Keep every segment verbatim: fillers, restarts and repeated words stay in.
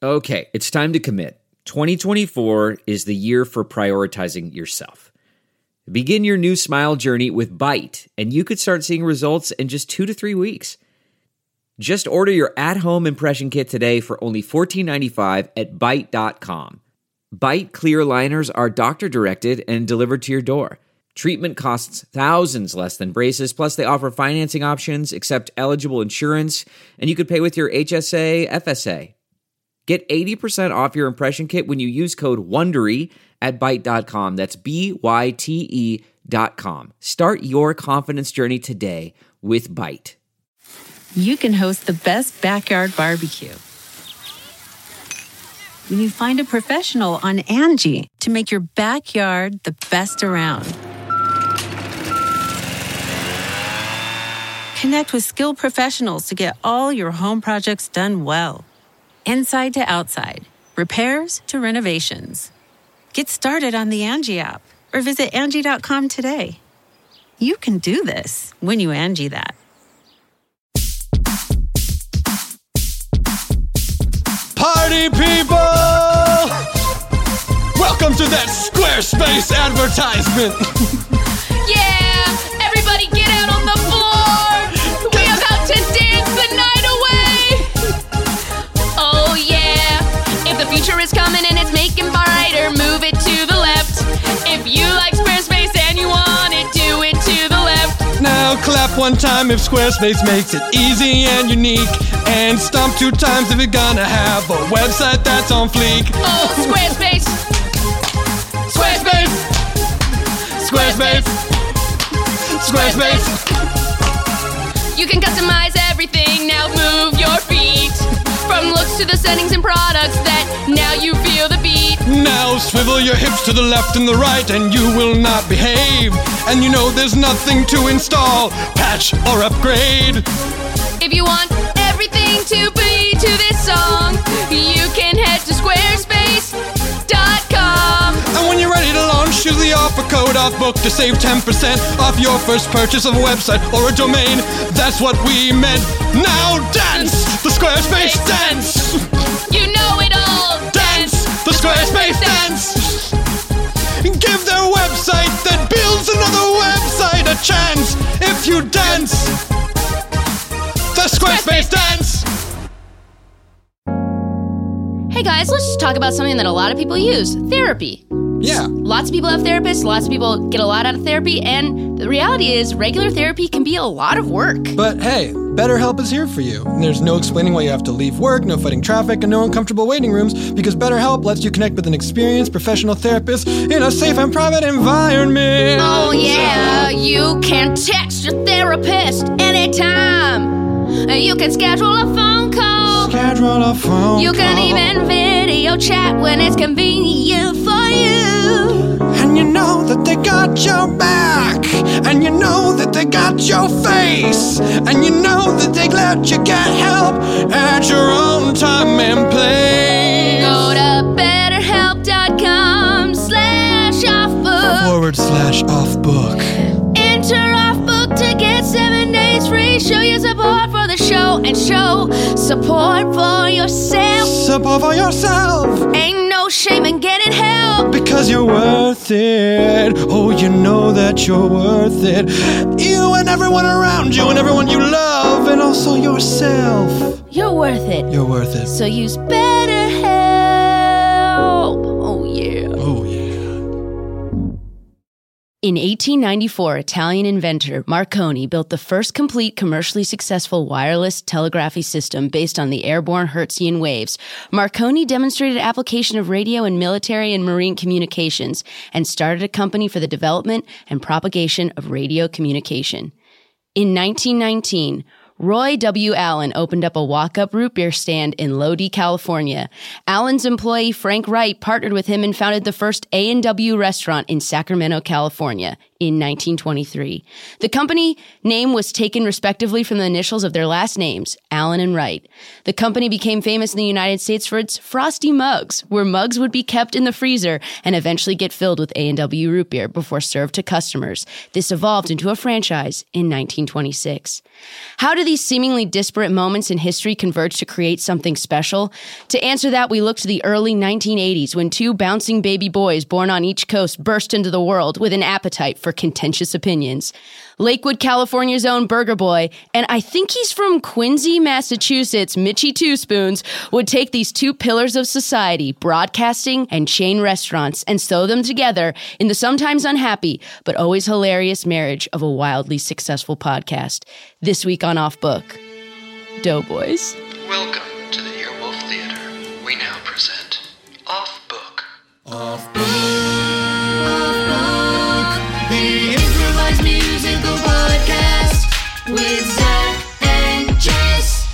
Okay, it's time to commit. twenty twenty-four is the year for prioritizing yourself. Begin your new smile journey with Byte, and you could start seeing results in just two to three weeks. Just order your at-home impression kit today for only fourteen ninety-five at byte dot com. Byte clear aligners are doctor-directed and delivered to your door. Treatment costs thousands less than braces, plus they offer financing options, accept eligible insurance, and you could pay with your H S A, F S A. Get eighty percent off your impression kit when you use code WONDERY at byte dot com. That's B Y T E dot com. Start your confidence journey today with Byte. You can host the best backyard barbecue when you find a professional on Angie to make your backyard the best around. Connect with skilled professionals to get all your home projects done well. Inside to outside, repairs to renovations. Get started on the Angie app or visit Angie dot com today. You can do this when you Angie that. Party people! Welcome to that Squarespace advertisement. Yeah! Everybody get out on the floor! We're about to dance the night away! Oh yeah! If the future is coming and it's making brighter, move it to the left. If you like Squarespace and you want it, do it to the left. Now clap one time if Squarespace makes it easy and unique. And stomp two times if you're gonna have a website that's on fleek. Oh, Squarespace! Squarespace! Squarespace! Squarespace! You can customize everything, now move your feet. From looks to the settings and products that now you feel the beat. Now swivel your hips to the left and the right and you will not behave. And you know there's nothing to install, patch, or upgrade. If you want everything to be to this song, you can head to squarespace dot com. And when you're ready to launch, use the offer code OFFBOOK to save ten percent off your first purchase of a website or a domain. That's what we meant. Now dance the Squarespace dance. You know it all. Dance the Squarespace dance. Give their website that builds another website a chance if you dance the Squarespace dance. Hey guys, let's just talk about something that a lot of people use. Therapy. Yeah. Lots of people have therapists, lots of people get a lot out of therapy, and the reality is regular therapy can be a lot of work. But hey, BetterHelp is here for you. There's no explaining why you have to leave work, no fighting traffic, and no uncomfortable waiting rooms, because BetterHelp lets you connect with an experienced professional therapist in a safe and private environment. Oh yeah, you can text your therapist anytime. You can schedule a phone call. Schedule a phone You call. can even video chat when it's convenient for you. And you know that they got your back. And you know that they got your face. And you know that they let you get help at your own time and place. Go to betterhelp dot com slash offbook. Forward slash off book. Enter offbook to get seven days free. Show your support for the show and show support for yourself. Support for yourself. Ain't no shame in getting help. Because you're worth it. Oh, you know that you're worth it. You and everyone around you and everyone you love, and also yourself. You're worth it. You're worth it. So use BetterHelp. Oh yeah. Oh yeah. In eighteen ninety-four, Italian inventor Marconi built the first complete commercially successful wireless telegraphy system based on the airborne Hertzian waves. Marconi demonstrated application of radio in military and marine communications and started a company for the development and propagation of radio communication. In nineteen nineteen, Roy W. Allen opened up a walk-up root beer stand in Lodi, California. Allen's employee Frank Wright partnered with him and founded the first A and W restaurant in Sacramento, California in nineteen twenty-three. The company name was taken respectively from the initials of their last names, Allen and Wright. The company became famous in the United States for its frosty mugs, where mugs would be kept in the freezer and eventually get filled with A and W root beer before served to customers. This evolved into a franchise in nineteen twenty-six. How did do these seemingly disparate moments in history converge to create something special? To answer that, we look to the early nineteen eighties when two bouncing baby boys born on each coast burst into the world with an appetite for contentious opinions. Lakewood, California's own Burger Boy, and I think he's from Quincy, Massachusetts, Mitchie Two Spoons, would take these two pillars of society, broadcasting and chain restaurants, and sew them together in the sometimes unhappy but always hilarious marriage of a wildly successful podcast. This week on Off Book, Doughboys. Welcome to the Earwolf Theater. We now present Off Book. Off Book. Off Book. The improvised musical podcast with Zach and Jess.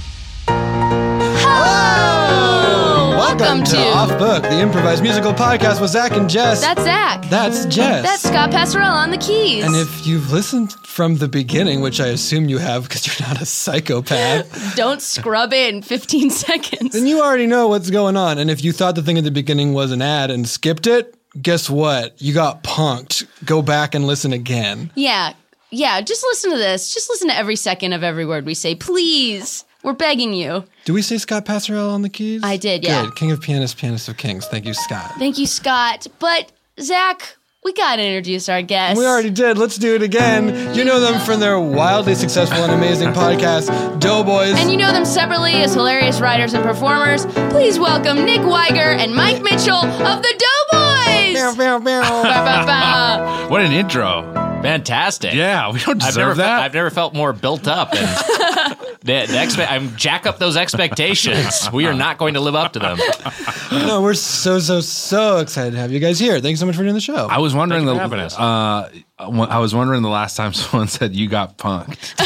Hello! Welcome, to, Off Book, the improvised musical podcast with Zach and Jess. That's Zach. That's Jess. That's Scott Passarella on the keys. And if you've listened from the beginning, which I assume you have because you're not a psychopath, don't scrub in fifteen seconds. then you already know what's going on. And if you thought the thing at the beginning was an ad and skipped it, guess what? You got punked. Go back and listen again. Yeah. Yeah, just listen to this. Just listen to every second of every word we say. Please. We're begging you. Do we say Scott Passarella on the keys? I did, yeah. Good. King of pianists, pianist of kings. Thank you, Scott. Thank you, Scott. But, Zach, we got to introduce our guests. We already did. Let's do it again. You know them from their wildly successful and amazing podcast, Doughboys. And you know them separately as hilarious writers and performers. Please welcome Nick Weiger and Mike Mitchell of the Doughboys. Bow, bow, bow. Bow, bow, bow. What an intro. Fantastic. Yeah, we don't I've deserve never that. Fe- I've never felt more built up. And the, the expe- I'm jack up those expectations. We are not going to live up to them. No, we're so, so, so excited to have you guys here. Thanks so much for doing the show. I was wondering Thank the you for having us. uh, I was wondering the last time someone said you got punked.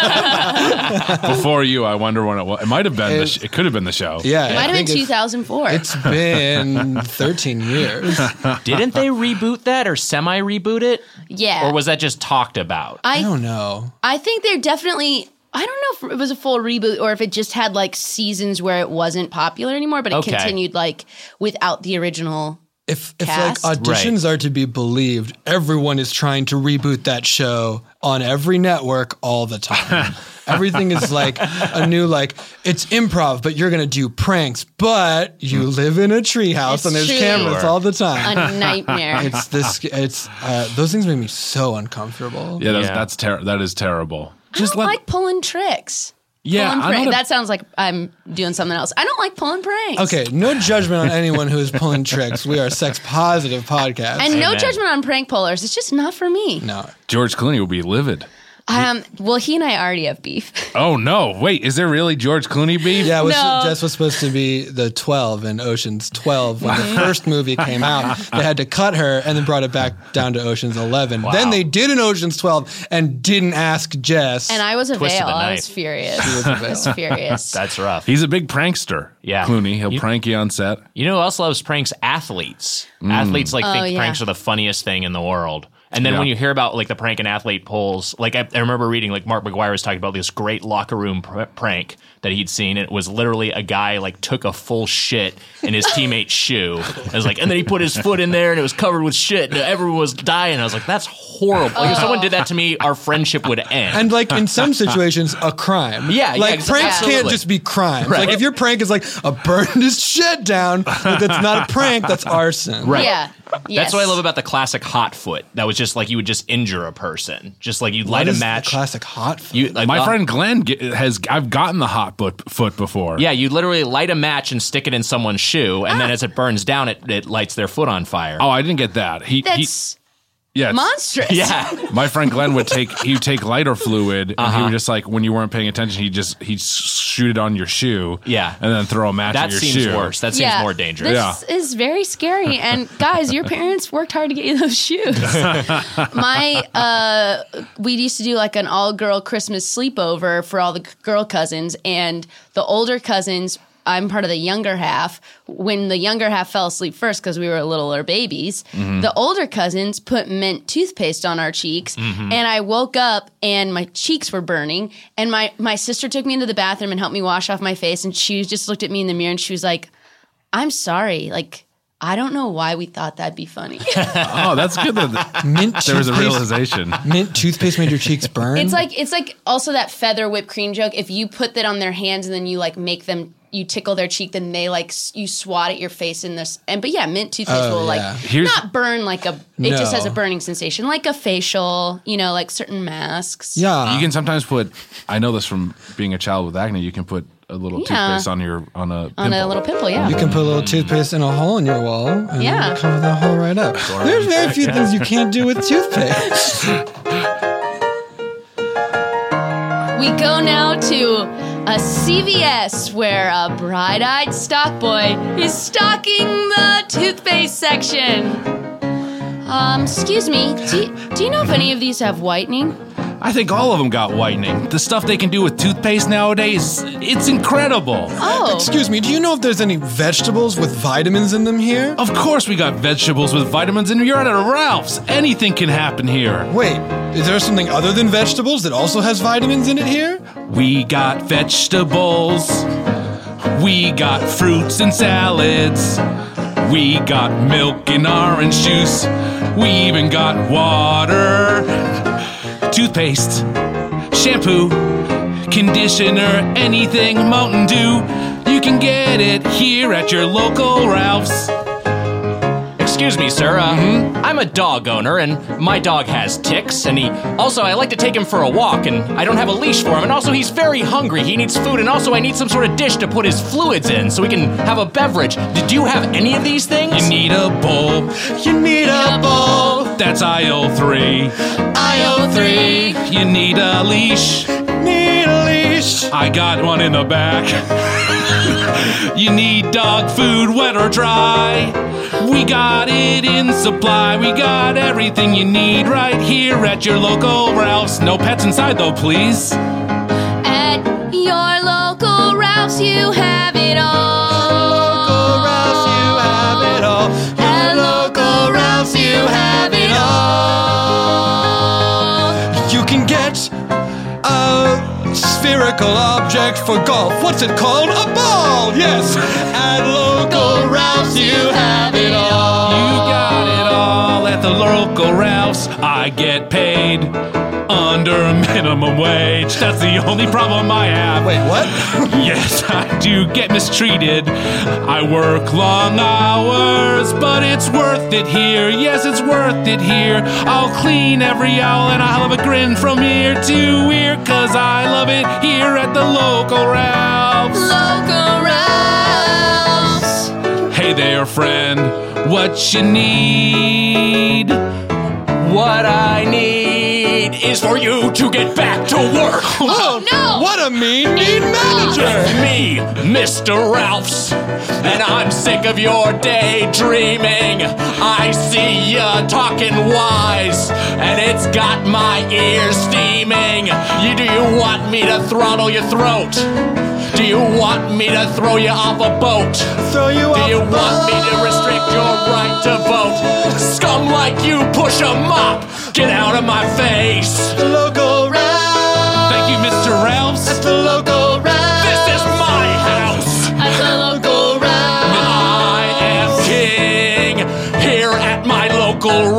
Before you, I wonder when it was. It might have been. The sh- it could have been the show. Yeah. It might I have been think two thousand four. It's, it's been thirteen years. Didn't they reboot that or semi-reboot it? Yeah. Or was that just talked about? I I, don't know. I think they're definitely... I don't know if it was a full reboot or if it just had, like, seasons where it wasn't popular anymore, but it Okay. continued, like, without the original... If, if like Cast? auditions are to be believed, everyone is trying to reboot that show on every network all the time. Everything is like a new, like, it's improv, but you're going to do pranks, but you live in a treehouse It's and there's truly cameras all the time. a nightmare. It's this, it's, uh, those things make me so uncomfortable. Yeah, that's Yeah. that's ter- that is terrible. I don't like pulling tricks. Yeah, pulling I'm prank- not a- that sounds like I'm doing something else. I don't like pulling pranks. Okay, no judgment on anyone who is pulling tricks. We are a sex positive podcast. And no Amen. judgment on prank pullers. It's just not for me. no. George Clooney will be livid. Um, well, he and I already have beef. Oh no! Wait, is there really George Clooney beef? Yeah, it was, No. Jess was supposed to be the twelve in Ocean's twelve. When the first movie came out, they had to cut her and then brought it back down to Ocean's eleven. Then they did an Ocean's twelve and didn't ask Jess. And I was a Twisted veil. the I was knife. furious. I was furious. That's rough. He's a big prankster. Yeah. Clooney. He'll You- prank you on set. You know who else loves pranks? Athletes. Athletes like Oh, think yeah. pranks are the funniest thing in the world. And then Yeah. when you hear about like the prank and athlete polls, like I, I remember reading like Mark McGuire was talking about this great locker room pr- prank that he'd seen. And it was literally a guy like took a full shit in his teammate's shoe. It was like, and then he put his foot in there and it was covered with shit and everyone was dying. I was like, that's horrible. Like if someone did that to me, our friendship would end. And like in some situations, a crime. Yeah, yeah, like exa- pranks can't absolutely. just be crimes. Right. Like if your prank is like a burned his shit down, like, that's not a prank. That's arson. Right. Yeah. Yes. That's what I love about the classic hot foot. That was just like you would just injure a person. Just like you'd What light a is the match. classic hot foot? You, like, My uh, friend Glenn get, has. I've gotten the hot foot, foot before. Yeah, you literally light a match and stick it in someone's shoe, and then as it burns down, it, it lights their foot on fire. Oh, I didn't get that. He. That's he yeah, it's- monstrous. Yeah. My friend Glenn would take he would take lighter fluid and Uh-huh. he would just like when you weren't paying attention he just he'd shoot it on your shoe Yeah. and then throw a match That in your seems shoe. worse. That seems Yeah. more dangerous. This is very scary. And guys, your parents worked hard to get you those shoes. My, uh, we used to do like an all girl Christmas sleepover for all the girl cousins, and the older cousins, I'm part of the younger half. When the younger half fell asleep first because we were littler babies, Mm-hmm. the older cousins put mint toothpaste on our cheeks, Mm-hmm. and I woke up and my cheeks were burning. And my my sister took me into the bathroom and helped me wash off my face, and she just looked at me in the mirror and she was like, "I'm sorry, like." I don't know why we thought that'd be funny. Oh, that's good that Mint there was a toothpaste- realization. Mint toothpaste made your cheeks burn. It's like it's like also that feather whipped cream joke. If you put that on their hands and then you like make them, you tickle their cheek, then they like s- you swat at your face in this. And but yeah, mint toothpaste Oh, will like yeah. Here's- not burn like a. It just No. has a burning sensation, like a facial. You know, like certain masks. yeah. You can sometimes put. I know this from being a child with acne. You can put a little Yeah. toothpaste on your on a On pimple. a little pimple, yeah. You can put a little toothpaste in a hole in your wall and Yeah. cover that hole right up. There's very few things you can't do with toothpaste. We go now to a C V S where a bright-eyed stock boy is stocking the toothpaste section. Um, excuse me, do you, do you know if any of these have whitening? I think all of them got whitening. The stuff they can do with toothpaste nowadays, it's incredible. Oh, Excuse me, do you know if there's any vegetables with vitamins in them here? Of course we got vegetables with vitamins in. You're at a Ralph's. Anything can happen here. Wait, is there something other than vegetables that also has vitamins in it here? We got vegetables. We got fruits and salads. We got milk and orange juice. We even got water. Toothpaste, shampoo, conditioner, anything Mountain Dew. You can get it here at your local Ralph's. Excuse me, sir. Uh, I'm a dog owner, and my dog has ticks, and he also, I like to take him for a walk, and I don't have a leash for him, and also he's very hungry. He needs food, and also I need some sort of dish to put his fluids in so he can have a beverage. Did you have any of these things? You need a bowl. You need a bowl. That's aisle three. Aisle three. You need a leash. Need a leash. I got one in the back. You need dog food, wet or dry. We got it in supply. We got everything you need right here at your local Ralph's. No pets inside though, please. at your local Ralph's, you have it all. Local Ralph's, you have it all. At local Ralph's, you have it all. You can get a spherical object for golf. What's it called? A ball! Yes! At local Ralph's, you have it all. You got it all at the local Ralph's. I get paid under minimum wage. That's the only problem I have. Wait, what? Yes, I do get mistreated. I work long hours, but it's worth it here. Yes, it's worth it here. I'll clean every aisle and I'll have a grin from ear to ear, cause I love it here at the local Ralph's. Local Ralph's. Hey there, friend, what you need? What I need is for you to get back to work. Oh, no! What a mean, mean manager! Me, Mister Ralph's, and I'm sick of your daydreaming. I see ya talking wise, and it's got my ears steaming. You, do you want me to throttle your throat? Do you want me to throw you off a boat? Throw you Do off you a want me to restrict your right to vote? Scum like you, push 'em up. Get out of my face. The local Ralph's. Thank you, Mister Ralph's. At the local Ralph's. This is my house. At the local Ralph's. I am king here at my local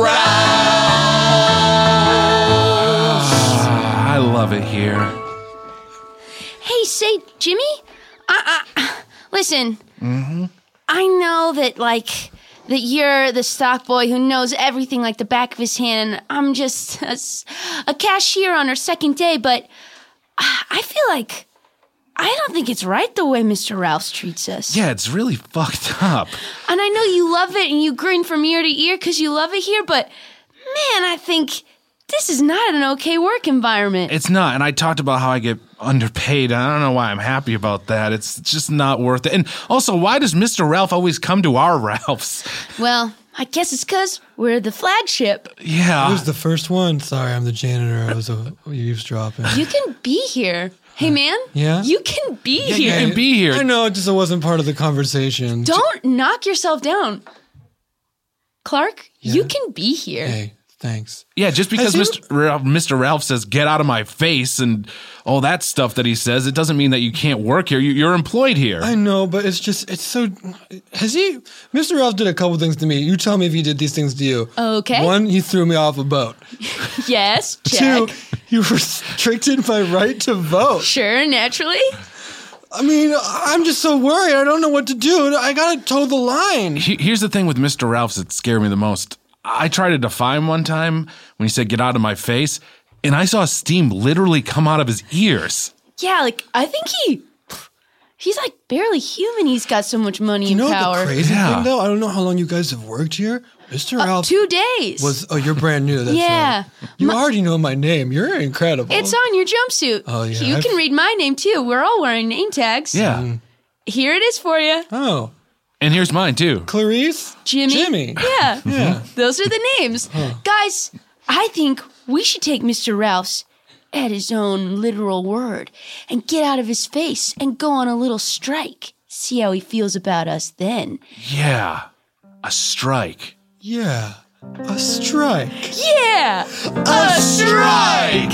Ralph's. Ah, I love it here. Hey, say, Jimmy, I, I, listen, mm-hmm. I know that, like, that you're the stock boy who knows everything like the back of his hand, and I'm just a, s- a cashier on our second day, but I I feel like I don't think it's right the way Mister Ralph's treats us. Yeah, it's really fucked up. And I know you love it and you grin from ear to ear because you love it here, but man, I think this is not an okay work environment. It's not, and I talked about how I get underpaid. I don't know why I'm happy about that. It's just not worth it. And also, why does Mister Ralph always come to our Ralph's? Well, I guess it's because we're the flagship. Yeah. Who's the first one? Sorry, I'm the janitor. I was uh, eavesdropping. You can be here. Hey, man. Yeah? You can be Yeah, you here. can be here. I know, it just wasn't part of the conversation. Don't knock yourself down. Clark, Yeah? you can be here. Hey, Thanks. Yeah, just because Has he- Mister Ralph, Mister Ralph says, get out of my face and all that stuff that he says, it doesn't mean that you can't work here. You, you're employed here. I know, but it's just, it's so, has he, Mister Ralph did a couple things to me. You tell me if he did these things to you. Okay. One, he threw me off a boat. Yes, Two, check. he restricted my right to vote. Sure, naturally. I mean, I'm just so worried. I don't know what to do. I gotta toe the line. He- Here's the thing with Mister Ralph's that scared me the most. I tried to defy him one time when he said, get out of my face, and I saw steam literally come out of his ears. Yeah, like, I think he... He's like barely human. He's got so much money You and know power. the crazy Yeah. thing, though? I don't know how long you guys have worked here. Mister Uh, Ralph two days. was, oh, you're brand new. That's Yeah. right. You already know my name. You're incredible. It's on your jumpsuit. Oh, yeah, You I've- can read my name, too. We're all wearing name tags. Yeah. Here it is for you. Oh, And here's mine, too. Clarice? Jimmy. Jimmy. Yeah. Yeah. Those are the names. Guys, I think we should take Mister Ralph's at his own literal word and get out of his face and go on a little strike. See how he feels about us then. Yeah. A strike. Yeah. A strike. Yeah! A strike!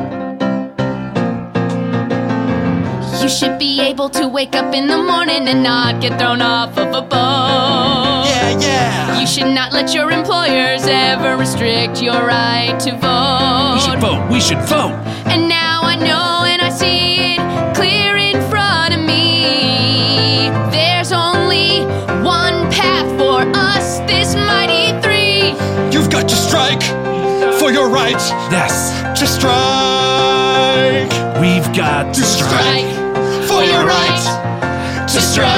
You should be able to wake up in the morning and not get thrown off of a boat. Yeah, yeah. You should not let your employers ever restrict your right to vote. We should vote. We should vote. And now I know and I see it clear in front of me. There's only one path for us, this mighty three. You've got to strike for your right Yes. to strike. We've got to strike. Strike For your right to strike.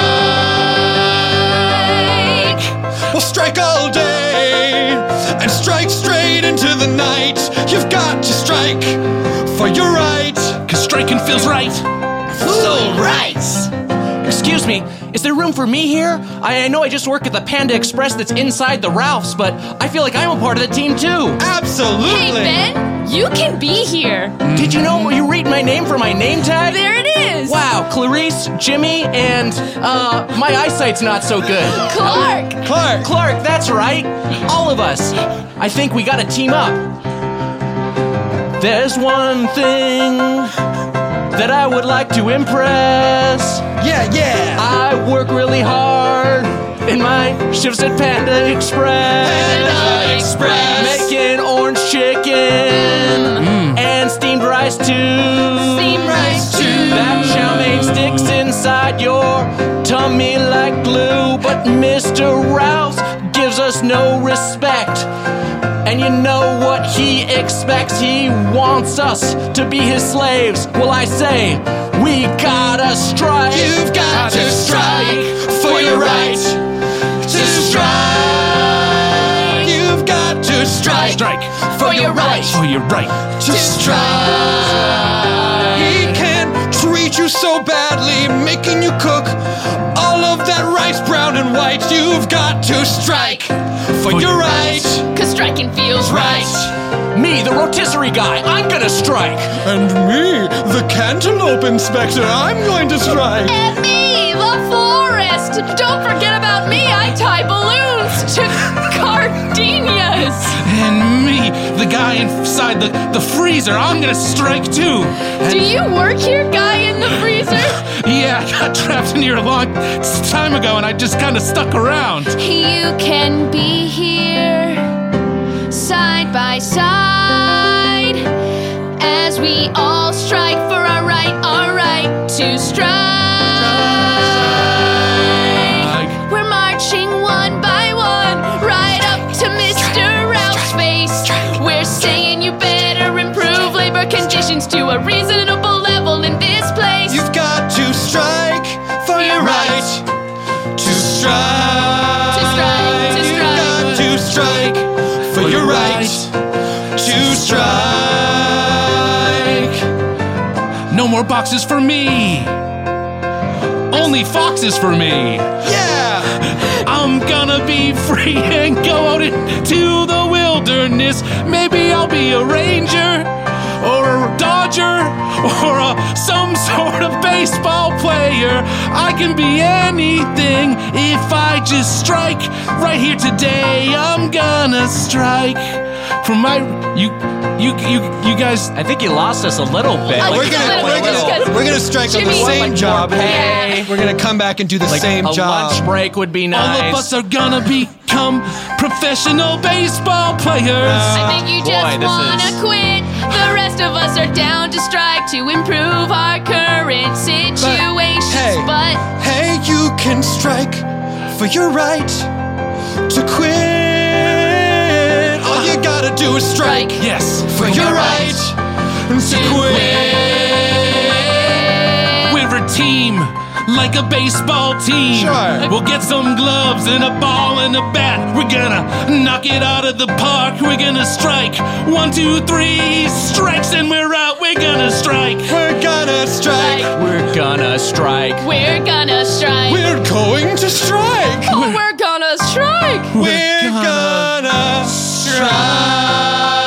We'll strike all day and strike straight into the night. You've got to strike for your right. Because striking feels right. So right. Excuse me, is there room for me here? I, I know I just work at the Panda Express that's inside the Ralphs, but I feel like I'm a part of the team too. Absolutely. Hey, Ben, you can be here. Did you know you read my name for my name tag? There it is. Wow, Clarice, Jimmy, and, uh, my eyesight's not so good. Clark. Clark. Clark, that's right. All of us. I think we gotta team up. There's one thing that I would like to impress. Yeah, yeah. I work really hard in my shifts at Panda Express. Panda Express. Making orange chicken and steamed rice too. Steamed rice too. That chow mein sticks inside your tummy like glue. But Mister Ralph's gives us no respect. And you know what he expects? He wants us to be his slaves. Well, I say, we gotta strike. You've got to strike for your right to strike. You've got to strike Strike. for your right Oh, you're right. to strike. He can treat you so badly, making you cook all of that rice brown and white. You've got to strike for your right. Cause striking feels right. Me, the rotisserie guy, I'm gonna strike. And me, the cantaloupe inspector, I'm going to strike. And me, the florist. Don't forget about me. I tie balloons to gardenias. And me, the guy inside the, the freezer, I'm gonna strike too. Do you work here, guy in the freezer? Yeah, I got trapped in here a long time ago and I just kind of stuck around. You can be here, side by side, as we all strike for our right, our right to strike. We're marching one by one, right up to Mister Ralph's face. We're saying you better improve labor conditions to a reasonable level in this place. You've got to strike for your right to strike. To strike, to You've strike. got to strike for your right to strike. No more boxes for me. Only foxes for me. Yeah. I'm gonna be free and go out into the wilderness. Maybe I'll be a ranger. or a Dodger or a, some sort of baseball player. I can be anything if I just strike. Right here today, I'm gonna strike. From my, you, you, you, you guys. I think you lost us a little bit. I We're think a gonna, little we're, bit, just gonna, 'cause we're gonna strike on the Jimmy- same Like job. more Hey, pay. we're gonna come back and do the Like same a job. lunch break would be All nice. of us are gonna become professional baseball players. I think you just Boy, this wanna is- quit. The rest of us are down to strike to improve our current situations. hey. But Hey, you can strike for your right to quit. All you gotta do is strike Yes. for your right to quit. We're a team, like a baseball team. Sure. We'll get some gloves and a ball and a bat. We're gonna knock it out of the park. We're gonna strike. One, two, three strikes and we're out. We're gonna strike. We're gonna strike. We're gonna strike. we're gonna strike. We're going to strike. Oh, we're gonna strike. We're gonna strike.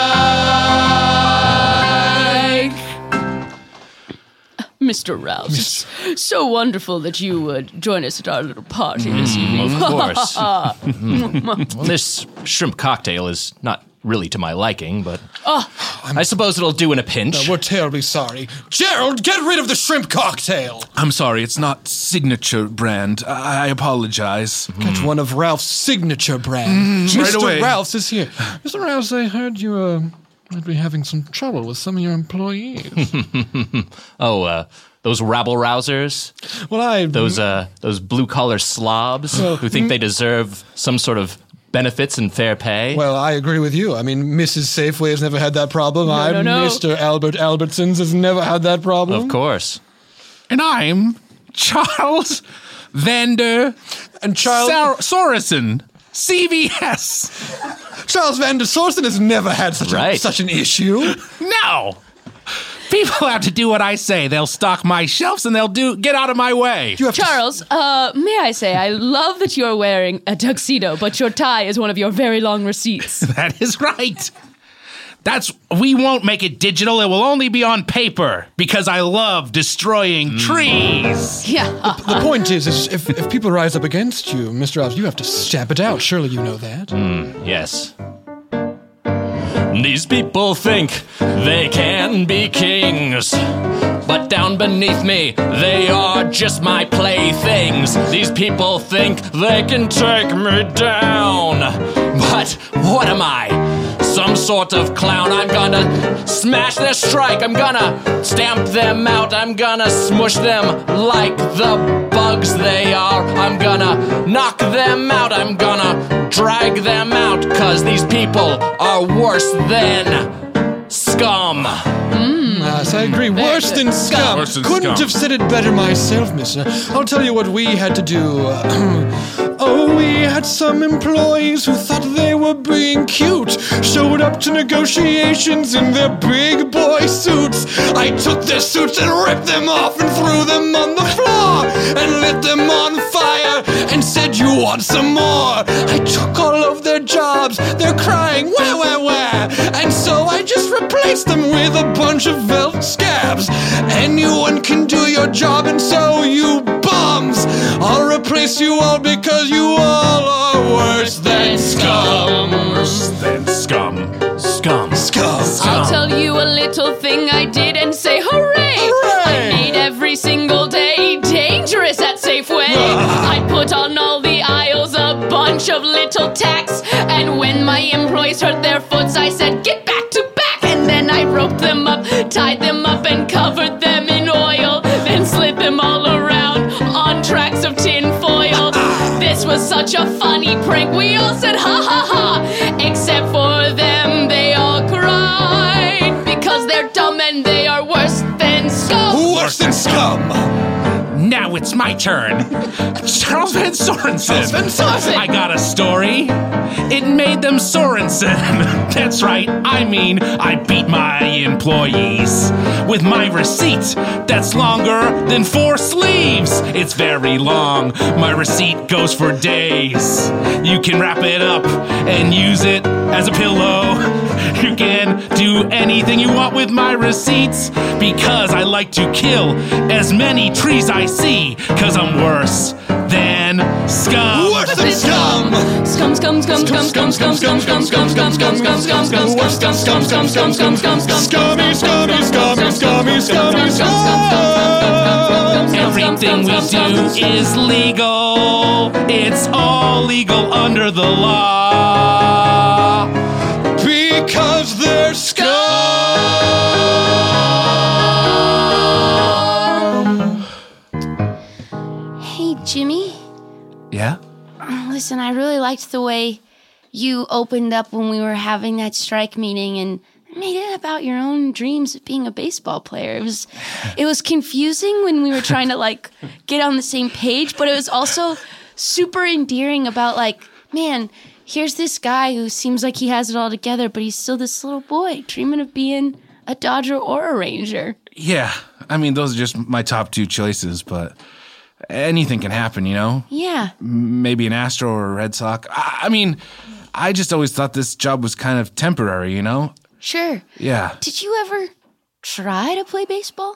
Mister Rouse, it's so wonderful that you would join us at our little party this evening. Of course. Well, this shrimp cocktail is not really to my liking, but I suppose it'll do in a pinch. We're terribly sorry. Gerald, get rid of the shrimp cocktail. I'm sorry, it's not signature brand. I, I apologize. Get one of Ralph's signature brand. right Mister away. Ralph's is here. Mister Ralph's, I heard you uh, might be having some trouble with some of your employees. Oh, uh, those rabble rousers, Well, I... those uh, those blue collar slobs who think they deserve some sort of benefits and fair pay. Well, I agree with you. I mean, Missus Safeway has never had that problem. I'm no, no. Mister Albert Albertsons has never had that problem. Of course. And I'm Charles Vander And Charles... Sor- Sorensen, C V S. Charles Van der Sorsen has never had such, a, Right. such an issue. No. People have to do what I say. They'll stock my shelves and they'll do get out of my way. You have to- Charles, uh, may I say, I love that you're wearing a tuxedo, but your tie is one of your very long receipts. That is right. That's we won't make it digital. It will only be on paper because I love destroying trees. Yeah. The point is, is if, if people rise up against you, Mister Ralph, you have to stamp it out. Surely you know that. Yes. These people think they can be kings, but down beneath me, they are just my playthings. These people think they can take me down, but what am I? Some sort of clown. I'm gonna smash their strike. I'm gonna stamp them out. I'm gonna smush them like the bugs they are. I'm gonna knock them out. I'm gonna drag them out, cause these people are worse than scum. Yes, I agree. Worse than scum. Worse than Couldn't scum. have said it better myself, mister. I'll tell you what we had to do. Oh, we had some employees who thought they were being cute. Showed up to negotiations in their big boy suits. I took their suits and ripped them off and threw them on the floor and lit them on fire and said, you want some more? I took all of their jobs. They're crying, where, where, where? And so I just replaced them with a bunch of felt scabs. Anyone can do your job, and so you bums. I'll replace you all because you all are worse than scum. Worse than scum. Scum. Scum. I'll tell you a little thing I did and say hooray! Hooray! I made every single day dangerous at Safeway. I put on all the aisles a bunch of little tacks, and when my employees hurt their foots, I said, get back to back! And then I roped them up, tied them up, and covered them in oil, then slid them all around on tracks of tin foil. This was such a funny prank, we all said ha ha ha, except for them, they all cried, because they're dumb and they are worse than scum. Worse than scum. Now it's my turn. Charles Van Sorensen. Charles Van Sorensen. I got a story. It made them Sorensen. That's right. I mean, I beat my employees with my receipt that's longer than four sleeves. It's very long. My receipt goes for days. You can wrap it up and use it as a pillow. You can do anything you want with my receipts, because I like to kill as many trees I see, cause I'm worse than scum. Worse than scum. Scum, scum, scum, scum, scum, scum, scum, scum, scum, scum, scum, scum, scum, scum, Worse than scum, scum, scum, scum, scum, scum, scummy, scummy, scummy, scummy, scummy, scum. Everything we do is legal. It's all legal under the law. Because they're scum. Hey, Jimmy. Yeah? Listen, I really liked the way you opened up when we were having that strike meeting and made it about your own dreams of being a baseball player. It was it was confusing when we were trying to like get on the same page, but it was also super endearing about like, man, here's this guy who seems like he has it all together, but he's still this little boy dreaming of being a Dodger or a Ranger. Yeah. I mean, those are just my top two choices, but anything can happen, you know? Yeah. Maybe an Astro or a Red Sox. I, I mean, I just always thought this job was kind of temporary, you know? Sure. Yeah. Did you ever try to play baseball?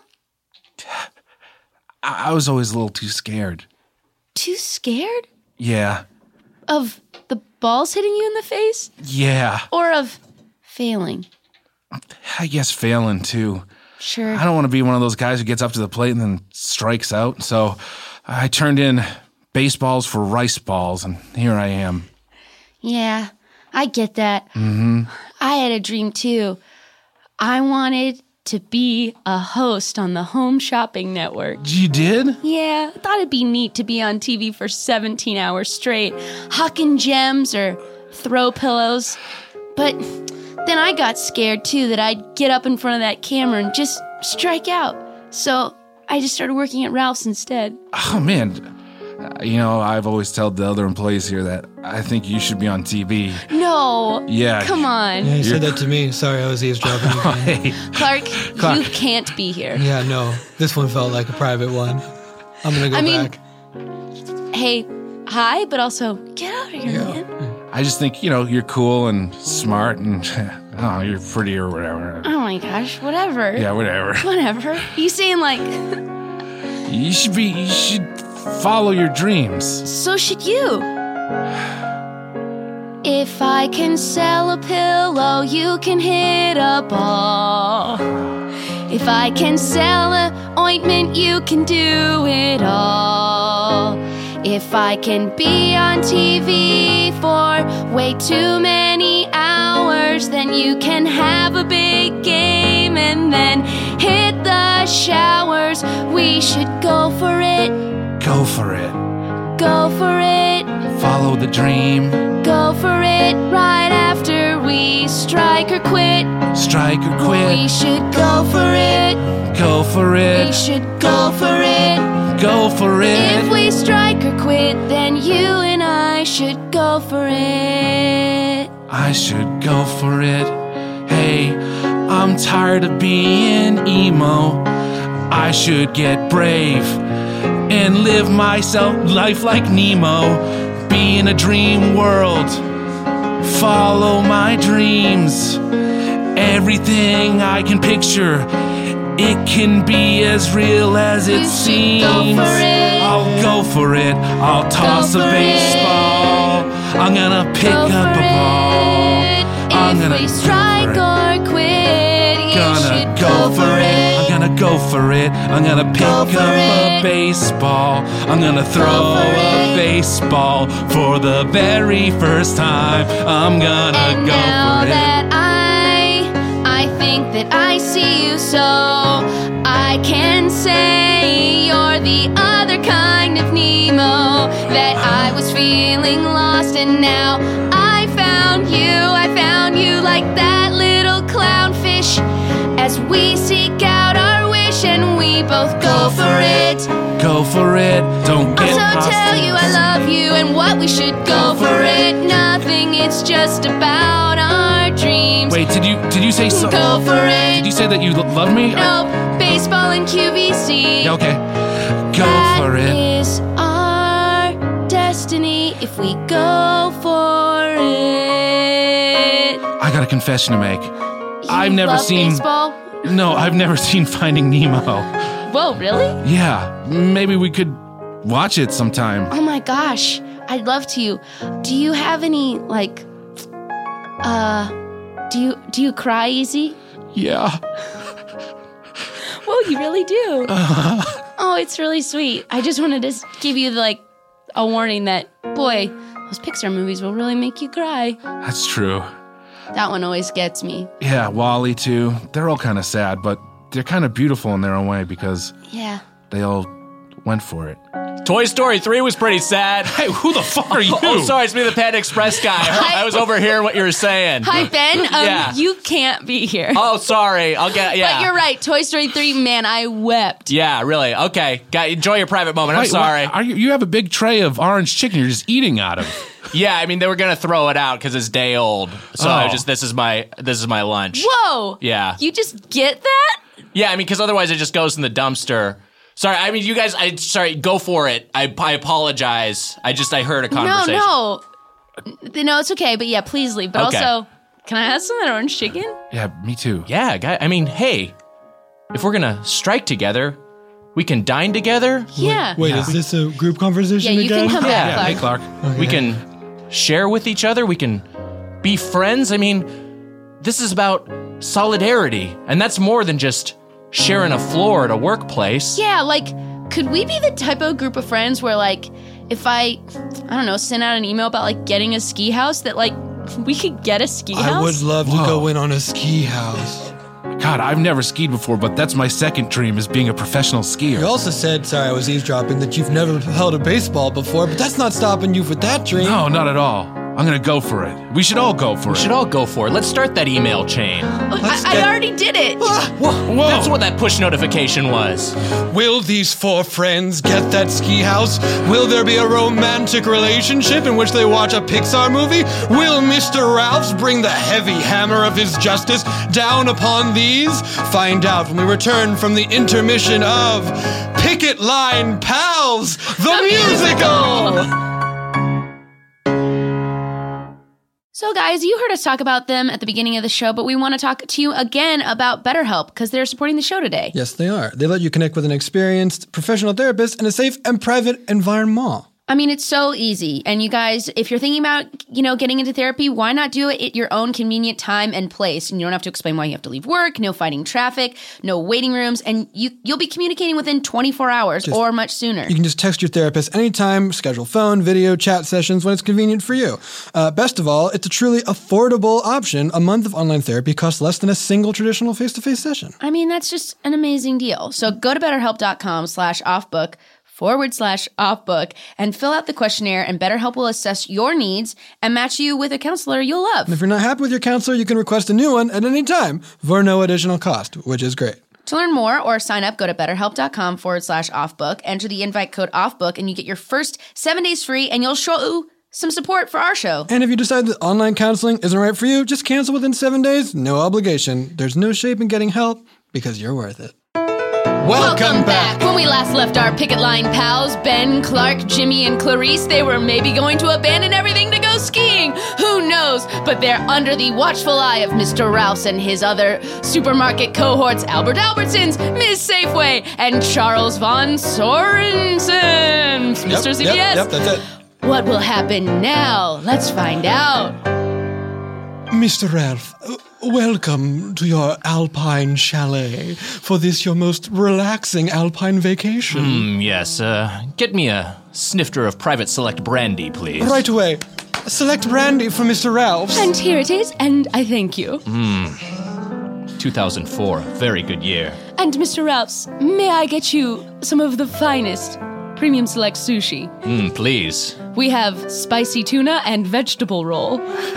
I, I was always a little too scared. Too scared? Yeah. Of the balls hitting you in the face? Yeah. Or of failing? I guess failing, too. Sure. I don't want to be one of those guys who gets up to the plate and then strikes out. So I turned in baseballs for rice balls, and here I am. Yeah, I get that. Mm-hmm. I had a dream, too. I wanted to be a host on the Home Shopping Network. You did? Yeah, I thought it'd be neat to be on T V for seventeen hours straight, hucking gems or throw pillows. But then I got scared, too, that I'd get up in front of that camera and just strike out. So I just started working at Ralph's instead. Oh, man. Uh, you know, I've always told the other employees here that I think you should be on T V. No. Yeah. Come on. Yeah, you said that to me. Sorry, I was eavesdropping. Hey. Clark, Clark. you can't be here. Yeah, no. This one felt like a private one. I'm gonna go I mean- back. Hey, hi, but also get out of here, man. I just think, you know, you're cool and smart and, oh, you're pretty or whatever. Oh my gosh, whatever. Yeah, whatever. Whatever. You saying like, You should be, you should follow your dreams. so should you. If I can sell a pillow, you can hit a ball. If I can sell an ointment, you can do it all. If I can be on T V for way too many hours, then you can have a big game and then hit the showers. We should go for it, Go for it. go for it, Follow the dream. go for it right after we strike or quit. Strike or We quit. should go for it, Go for we it. should go for it. Go for If it. we strike or quit, then you and I should go for it. I should go for it. Hey, I'm tired of being emo. I should get brave and live myself life like Nemo. Be in a dream world. Follow my dreams. Everything I can picture, it can be as real as it You should seems. go for it. I'll go for it. I'll toss a for it. baseball. I'm gonna pick Go up for a ball. it. I'm If gonna we go strike for it. or quit, you Gonna should go for it. I'm gonna go for it. I'm gonna pick Go up for a it. baseball. I'm gonna throw for a it. baseball for the very first time. I'm gonna And go now for it. that I, I think that I see you, so I can say you're the other kind of Nemo. That I was feeling lost, and now I found you. I found you like that little clownfish. As we seek out our wish, and we both go for it. Go for it. Don't get Also lost tell in you the I love you and what we should go for it. Nothing, it's just about our dreams. Wait, did you did you say so? Go for Did it. you say that you lo- love me? No, baseball and Q V C. Yeah, okay. Go That for it. is our destiny if we go for it. got a confession to make. I've You never love seen. baseball? No, I've never seen Finding Nemo. Whoa, really? Yeah, maybe we could watch it sometime. Oh my gosh, I'd love to. Do you have any like, uh, do you do you cry easy? Yeah. Well, you really do. Oh, it's really sweet. I just wanted to s- give you like a warning that, boy, those Pixar movies will really make you cry. That's true. That one always gets me. Yeah, Wall-E too. They're all kind of sad, but they're kind of beautiful in their own way because Yeah. they all went for it. Toy Story three was pretty sad. Hey, who the fuck are you? Oh, sorry, it's me, the Panda Express guy. Hi. I was overhearing what you were saying. Hi, Ben. Um, Yeah. You can't be here. Oh, sorry. I'll get, yeah. But you're right. Toy Story three, man, I wept. Yeah, really. Okay. Got, enjoy your private moment. I'm Wait, sorry. what- are you, you have a big tray of orange chicken you're just eating out of. Yeah, I mean, they were going to throw it out because it's day old. So I Oh. just, this is my, this is my lunch. Whoa. Yeah. You just get that? Yeah, I mean, because otherwise it just goes in the dumpster. Sorry, I mean, you guys, I sorry, go for it. I, I apologize. I just, I heard a conversation. No, no. No, it's okay. But yeah, please leave. But Okay. also, can I have some of that orange chicken? Yeah, me too. Yeah, guy, I mean, hey, if we're going to strike together, we can dine together. Yeah. Wait, is this a group conversation Yeah, you again? can come Yeah, back, hey, Clark. Clark. We can share with each other. We can be friends. I mean, this is about solidarity. And that's more than just sharing a floor at a workplace. Yeah, like, could we be the type of group of friends where, like, if I, I don't know, send out an email about, like, getting a ski house, that, like, we could get a ski house? I would love to Whoa. go in on a ski house. God, I've never skied before, but that's my second dream is being a professional skier. You also said, sorry, I was eavesdropping, that you've never held a baseball before, but that's not stopping you with that dream. No, not at all. I'm gonna go for it. We should all go for We it. should all go for it. Let's start that email chain. I, I get- already did it. Whoa. That's what that push notification was. Will these four friends get that ski house? Will there be a romantic relationship in which they watch a Pixar movie? Will Mister Ralphs bring the heavy hammer of his justice down upon these? Find out when we return from the intermission of Picket Line Pals, the musical! So, guys, you heard us talk about them at the beginning of the show, but we want to talk to you again about BetterHelp because they're supporting the show today. Yes, they are. They let you connect with an experienced professional therapist in a safe and private environment. I mean, it's so easy. And you guys, if you're thinking about, you know, getting into therapy, why not do it at your own convenient time and place? And you don't have to explain why you have to leave work, no fighting traffic, no waiting rooms, and you, you'll be communicating within twenty-four hours or much sooner. You can just text your therapist anytime, schedule phone, video, chat sessions when it's convenient for you. Uh, best of all, it's a truly affordable option. A month of online therapy costs less than a single traditional face-to-face session. I mean, that's just an amazing deal. So go to betterhelp.com slash offbook forward slash offbook and fill out the questionnaire, and BetterHelp will assess your needs and match you with a counselor you'll love. If you're not happy with your counselor, you can request a new one at any time for no additional cost, which is great. To learn more or sign up, go to betterhelp.com forward slash offbook, enter the invite code offbook, and you get your first seven days free, and you'll show some support for our show. And if you decide that online counseling isn't right for you, just cancel within seven days. No obligation. There's no shame in getting help because you're worth it. Welcome back. When we last left our picket line pals, Ben, Clark, Jimmy, and Clarice, they were maybe going to abandon everything to go skiing. Who knows? But they're under the watchful eye of Mister Rouse and his other supermarket cohorts, Albert Albertsons, Miz Safeway, and Charles Von Sorensen. Mister C V S. Yep, yep, that's it. What will happen now? Let's find out. Mister Ralph, uh, welcome to your Alpine chalet for this your most relaxing Alpine vacation. Mm, yes, uh, get me a snifter of Private Select brandy, please. Right away. Select brandy for Mister Ralph's. And here it is, and I thank you. Mm. two thousand four, very good year. And Mister Ralph's, may I get you some of the finest premium select sushi? Mm, please. We have spicy tuna and vegetable roll.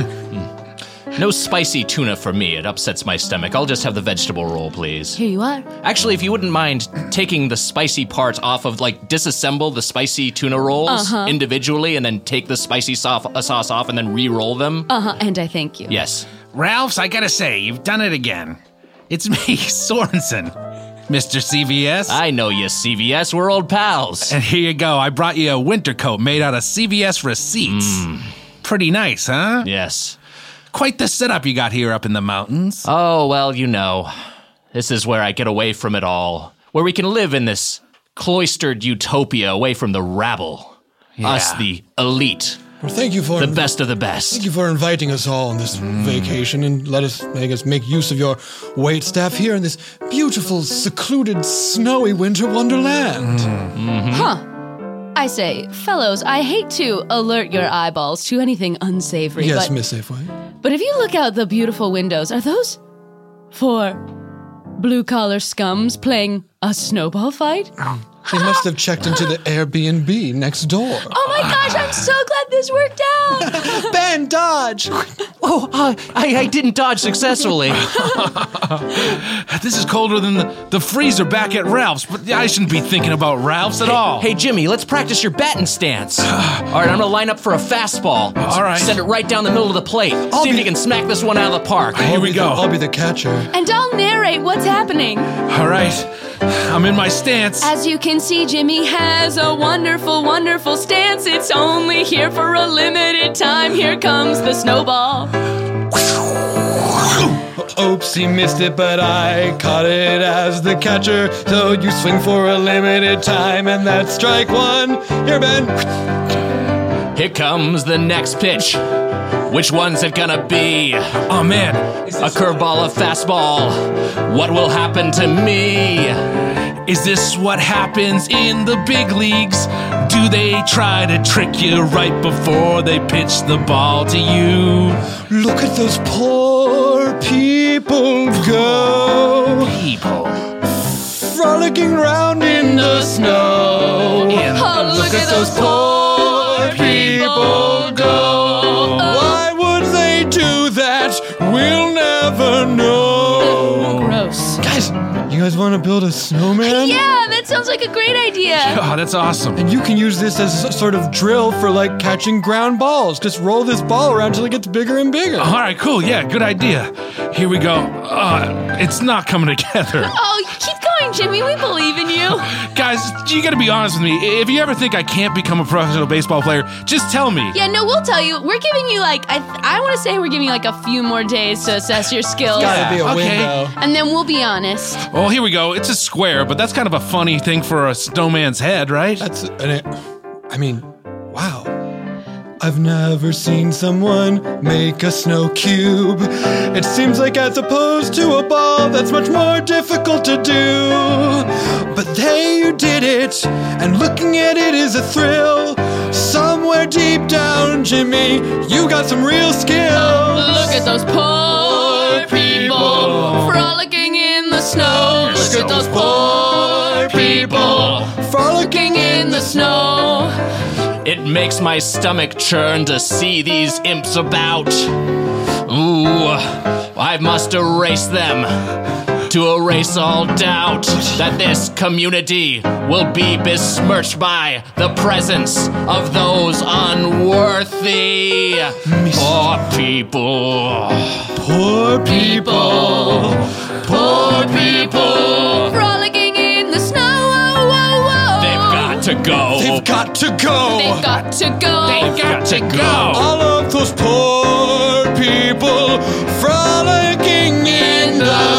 No spicy tuna for me. It upsets my stomach. I'll just have the vegetable roll, please. Here you are. Actually, if you wouldn't mind taking the spicy parts off of, like, disassemble the spicy tuna rolls Uh-huh. individually and then take the spicy sauce, uh, sauce off and then re-roll them. Uh-huh, and I thank you. Yes. Ralph's, I gotta say, you've done it again. It's me, Sorensen. Mister C V S. I know you, C V S. We're old pals. And here you go. I brought you a winter coat made out of C V S receipts. Mm. Pretty nice, huh? Yes. quite the setup you got here up in the mountains. Oh, well, you know, this is where I get away from it all, where we can live in this cloistered utopia away from the rabble. Yeah. Us, the elite, Well, thank you for the best of the best. Thank you for inviting us all on this vacation and let us make us make use of your wait staff here in this beautiful, secluded, snowy winter wonderland. Mm-hmm. Huh. I say, fellows, I hate to alert your eyeballs to anything unsavory, Yes, but, Miss Safeway. but if you look out the beautiful windows, are those for blue-collar scums playing a snowball fight? They must have checked into the Airbnb next door. Oh my gosh, I'm so glad this worked out! Ben, dodge! Oh, uh, I, I didn't dodge successfully. This is colder than the, the freezer back at Ralph's, but I shouldn't be thinking about Ralph's at all. Hey, Jimmy, let's practice your batting stance. All right, I'm gonna line up for a fastball. All right. Send it right down the middle of the plate. I'll See if be- you can smack this one out of the park. Here I'll we be go. The, I'll be the catcher. And I'll narrate what's happening. All right, I'm in my stance. As you can see, Jimmy has a wonderful, wonderful stance. It's only here for a limited time. Here comes the snowball. Oops, he missed it, but I caught it as the catcher. So you swing for a limited time, and that's strike one. Here, Ben. Here comes the next pitch. Which one's it gonna be? Oh, man. A curveball, a fastball. What will happen to me? Is this what happens in the big leagues? Do they try to trick you right before they pitch the ball to you? Look at those poor people go. People. Frolicking round in the snow. Oh, look at those poor people go. Why would they do that? We'll never know. Gross. Guys, you guys want to build a snowman? Yeah, that sounds like a great idea. Oh, that's awesome. And you can use this as a sort of drill for like catching ground balls. Just roll this ball around till it gets bigger and bigger. All right, cool. Yeah, good idea. Here we go. Uh, it's not coming together. Oh, keep going, Jimmy. We believe in you. Guys, you gotta be honest with me. If you ever think I can't become a professional baseball player, just tell me. Yeah, no, we'll tell you. We're giving you like I I want to say we're giving you like a few more days to assess your skills, Gotta be a Okay. window. and then we'll be honest. Well, here we go. It's a square, but that's kind of a funny thing for a snowman's head, right? That's an, I mean, wow. I've never seen someone make a snow cube. It seems like as opposed to a ball, that's much more difficult to do. But there you did it, and looking at it is a thrill. Somewhere deep down, Jimmy, you got some real skills. Look at those poor people frolicking in the snow. Look at those poor people Frolicking in the snow. It makes my stomach churn to see these imps about. Ooh, I must erase them to erase all doubt that this community will be besmirched by the presence of those unworthy. Poor people. Poor people. Poor people frolicking in the snow. Whoa, whoa, whoa. They've got to go. They've got to go. They've got to go. They've got to go. All of those poor people frolicking in the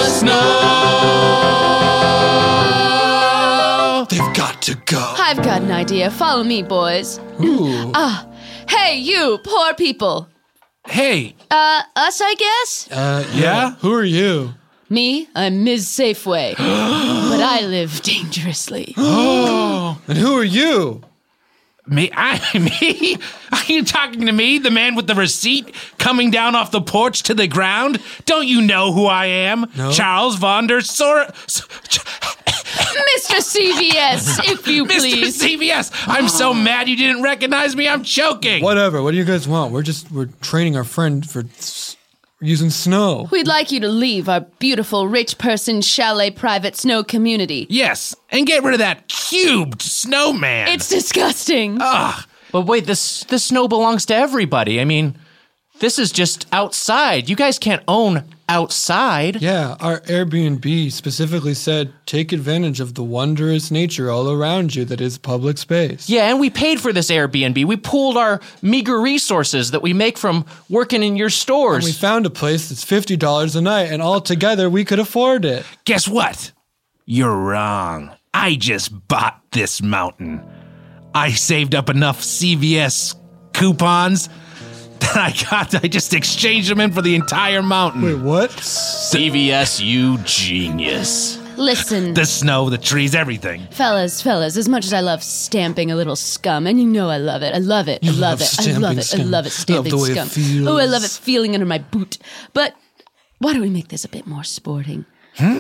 snow. They've got to go. I've got an idea. Follow me, boys. Ooh. Ah, hey, you poor people. Hey, Uh, us, I guess? Uh, yeah? Who are you? Me, I'm Miz Safeway. But I live dangerously. And who are you? Me? I, me? Are you talking to me, the man with the receipt coming down off the porch to the ground? Don't you know who I am? No. Charles Von der Sor... Mister C V S, if you Mister please. C V S, I'm so mad you didn't recognize me, I'm choking. Whatever. What do you guys want? We're just we're training our friend for s- using snow. We'd like you to leave our beautiful rich person chalet private snow community. Yes, and get rid of that cubed snowman. It's disgusting. Ugh. But wait, this this snow belongs to everybody. I mean, this is just outside. You guys can't own outside. Yeah, our Airbnb specifically said, take advantage of the wondrous nature all around you that is public space. Yeah, and we paid for this Airbnb. We pooled our meager resources that we make from working in your stores. And we found a place that's fifty dollars a night, and all together we could afford it. Guess what? You're wrong. I just bought this mountain. I saved up enough C V S coupons that I got, I just exchanged them in for the entire mountain. Wait, what? C V S, you genius. Listen, The snow, the trees, everything. fellas, fellas, as much as I love stamping a little scum, and you know I love it, I love it, I love, love it, I stamping love it, I scum. love it, stamping Love the way it scum. feels. Oh, I love it feeling under my boot. But why don't we make this a bit more sporting? Hmm?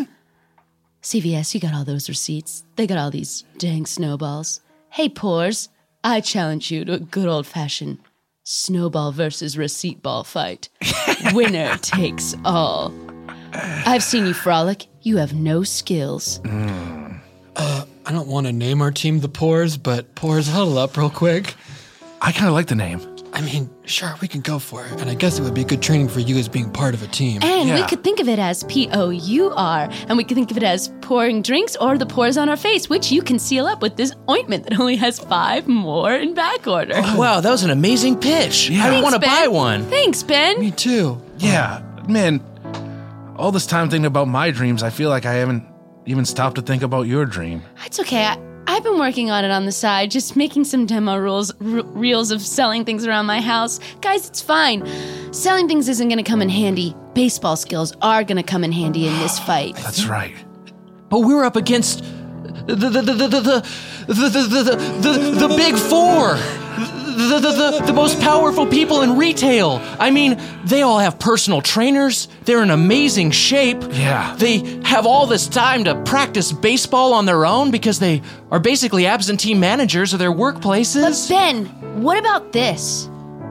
C V S, you got all those receipts. They got all these dang snowballs. Hey, Pores, I challenge you to a good old-fashioned snowball versus receipt ball fight. Winner takes all. I've seen you frolic. You have no skills. Uh, I don't want to name our team the Pores, but Pores, huddle up real quick. I kind of like the name. I mean, sure, we can go for it. And I guess it would be good training for you as being part of a team. And we Yeah. could think of it as P O U R, and we could think of it as pouring drinks or the pores on our face, which you can seal up with this ointment that only has five more in back order. Wow, that was an amazing pitch. I Thanks, want to Ben. buy one. Thanks, Ben. Me too. Yeah, man, all this time thinking about my dreams, I feel like I haven't even stopped to think about your dream. It's okay. I, I've been working on it on the side, just making some demo rules, r- reels of selling things around my house. Guys, it's fine. Selling things isn't going to come in handy. Baseball skills are going to come in handy in this fight. That's right. But we're up against the the the the the the the, the, the, the, the big four. The, the, the, the most powerful people in retail. I mean, they all have personal trainers. They're in amazing shape. Yeah. They have all this time to practice baseball on their own because they are basically absentee managers of their workplaces. But Ben, what about this?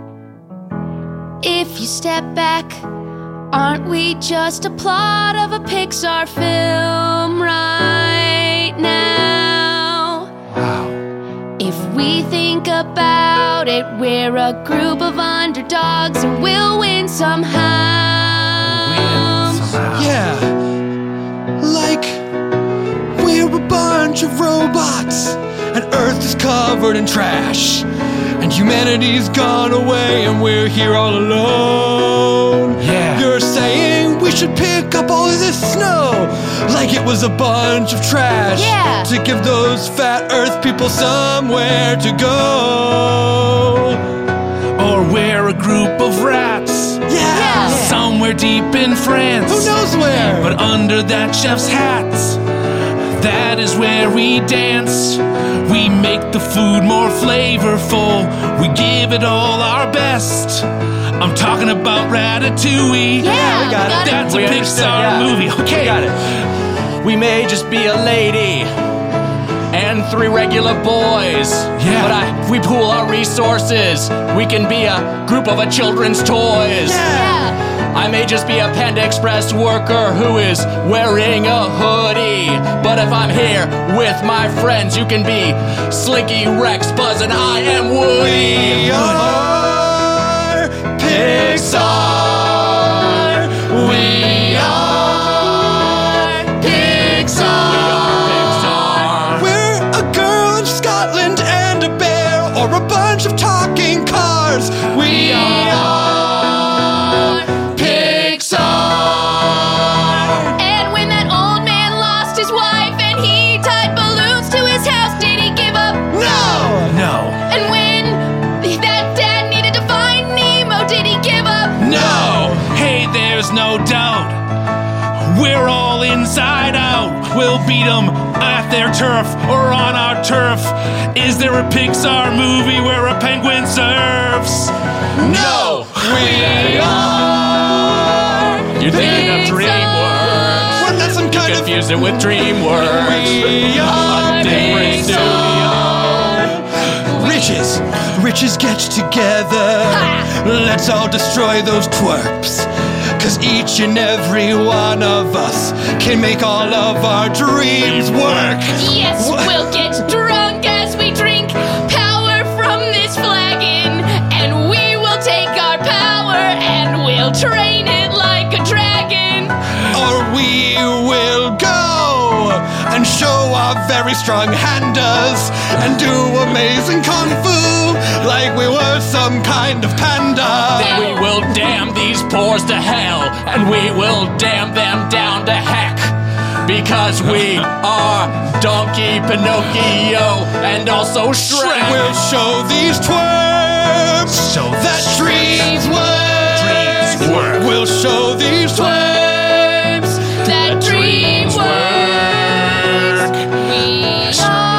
If you step back, aren't we just a plot of a Pixar film right now? Wow. If we think about it, we're a group of underdogs and we'll win somehow. Somehow. Yeah. Like, we're a bunch of robots, and Earth is covered in trash, and humanity's gone away, and we're here all alone. Yeah. You're saying we should pick up all of this snow like it was a bunch of trash. Yeah. To give those fat Earth people somewhere to go. Or we're a group of rats. Yeah. Somewhere deep in France. Who knows where? But under that chef's hat, that is where we dance. We make the food more flavorful. We give it all our best. I'm talking about Ratatouille. Yeah, we got it. That's We a understood, Pixar yeah. movie. Okay. We got it. We may just be a lady and three regular boys. Yeah. But I, if we pool our resources, we can be a group of a children's toys. Yeah. I may just be a Panda Express worker who is wearing a hoodie. But if I'm here with my friends, you can be Slinky, Rex, Buzz, and I am Woody. We are Pixar. We are Pixar. We're a girl in Scotland and a bear, or a bunch of talking cars. We are Pixar. And when that old man lost his wife and he tied balloons to his house, did he give up? No. No. And when that dad needed to find Nemo, did he give up? No. Hey, there's no doubt. We're all inside out. We'll beat them at their turf or on our turf. Is there a Pixar movie where a penguin surfs? No. We are. You're thinking of DreamWorks. We're not some kind of. Confused it with DreamWorks. We are Different Pixar. Riches, riches get together. Let's all destroy those twerps. Cause each and every one of us can make all of our dreams work. Yes, Wha- we'll get drunk as we drink power from this flagon, and we will take our power and we'll train it like a dragon. show our very strong handers and do amazing kung fu like we were some kind of panda. Then we will damn these pores to hell, and we will damn them down to heck. Because we are Donkey, Pinocchio, and also Shrek. We'll show these twerps So that dreams work. Dreams work. We'll show these twerps That dreams work. We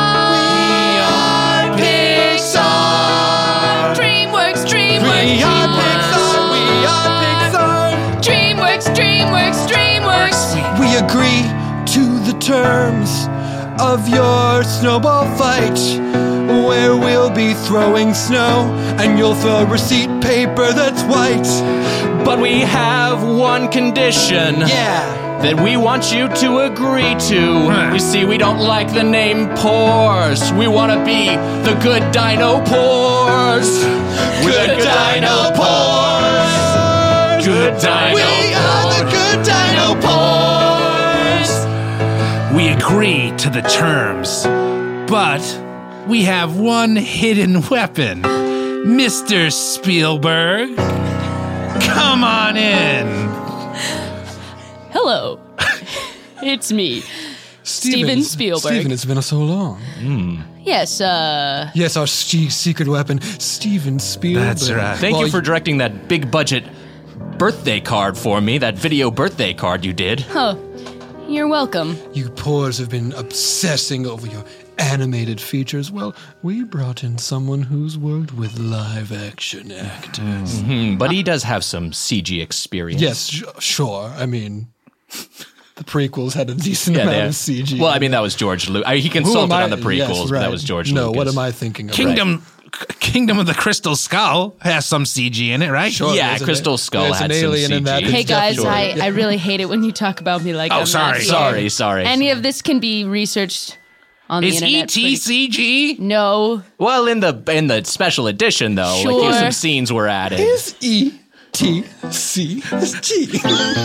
are Pixar. DreamWorks, DreamWorks, We are Pixar. We are Pixar. DreamWorks, DreamWorks, DreamWorks. We agree to the terms of your snowball fight, where we'll be throwing snow and you'll throw receipt paper that's white. But we have one condition. Yeah. That we want you to agree to. Huh. You see, we don't like the name Pores. We want to be the good Dino Pores. Good Dino Pores. Good Dino We are the good Dino Pores. We agree to the terms, but we have one hidden weapon. Mister Spielberg, come on in. Hello. It's me, Steven Spielberg. Steven, it's been so long. Yes, uh... Yes, our st- secret weapon, Steven Spielberg. That's right. Thank Well, you for directing that big budget birthday card for me, that video birthday card you did. Oh, you're welcome. You Pores have been obsessing over your animated features. Well, we brought in someone who's worked with live action actors. Hmm, but he does have some C G experience. Yes, sh- sure. I mean, the prequels had a decent Yeah, amount they- of C G. Well, I mean, that was George Lucas. He Who am consulted I- on the prequels, yes, but right. that was George no, Lucas. what am I thinking of? Kingdom Kingdom of the Crystal Skull has some C G in it, right? Sure, Yeah, there's an- Crystal Skull there's had an some alien in that. C G. that's Hey guys, definitely- I, I really hate it when you talk about me like Oh, I'm not sorry. here. Sorry, sorry. Any of this can be researched on Is the E internet. T pretty- C G? No. Well, in the in the special edition though, like Sure. some scenes were added. Is E T C G.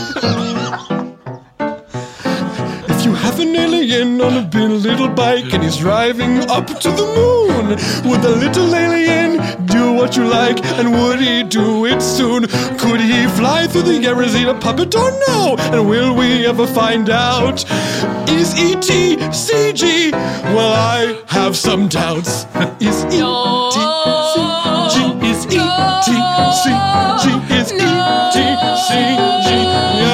If you have an alien on a big little bike and he's driving up to the moon, would the little alien do what you like, and would he do it soon? Could he fly through the air? Is he a puppet or no? And will we ever find out? Is E T C G? Well, I have some doubts. Is E T C G? Is E T C G? Is E T C G?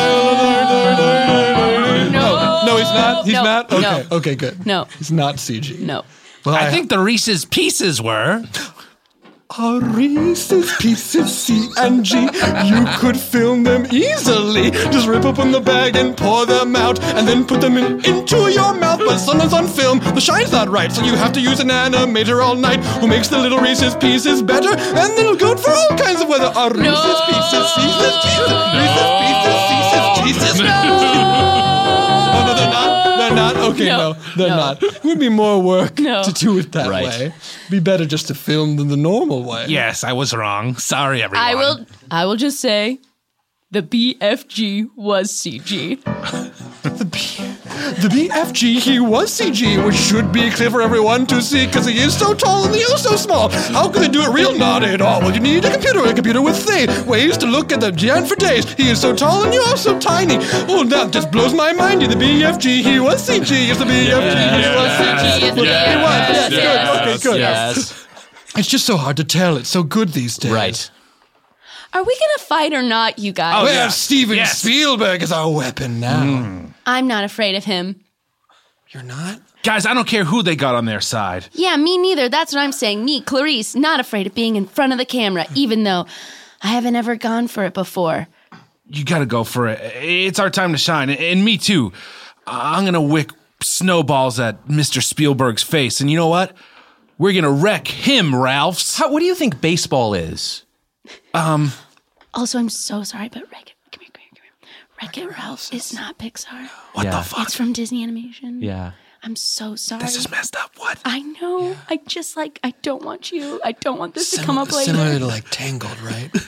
No, no, he's not. He's No, not. Okay, no. okay, good. No. He's not C G. No. Well, I think the Reese's Pieces were. A Reese's Pieces C and G. You could film them easily. Just rip open the bag and pour them out, and then put them in, into your mouth. But sometimes on film, the shine's not right, so you have to use an animator all night who makes the little Reese's Pieces better, and they'll go for all kinds of weather. A Reese's Pieces, Reese's Pieces, Reese's Pieces, Reese's Pieces. Oh, no, they're not. They're not. Okay, no, No. they're No. not. It would be more work No. to do it that Right. way. Be better just to film them the normal way. Yes, I was wrong. Sorry, everyone. I will I will just say the B F G was C G. The B, the B F G, he was C G, which should be clear for everyone to see, because he is so tall and he is so small. How could they do it real? Not at all. Well, you need a computer, a computer with things, ways to look at the giant for days. He is so tall and you are so tiny. Oh, that just blows my mind. The B F G, he was C G. Yes, the B F G, he was C G. Yes, He was. Yes, yes, good. Okay, good. yes. It's just so hard to tell. It's so good these days. Right. Are we gonna fight or not, you guys? Well, yeah. Steven Yes. Spielberg is our weapon now. I'm not afraid of him. You're not? Guys, I don't care who they got on their side. Yeah, me neither. That's what I'm saying. Me, Clarice, not afraid of being in front of the camera, even though I haven't ever gone for it before. You gotta go for it. It's our time to shine. And me too. I'm gonna wick snowballs at Mister Spielberg's face. And you know what? We're gonna wreck him, Ralphs. How, what do you think baseball is? Um, Also, I'm so sorry, but Wreck-It, come here, come here, come here. Wreck-It Ralph is not Pixar. what Yeah. the fuck? It's from Disney Animation. Yeah. I'm so sorry. This is messed up. What? I know. I just like, I don't want you. I don't want this to come up later. Similar to like Tangled, right? Yeah,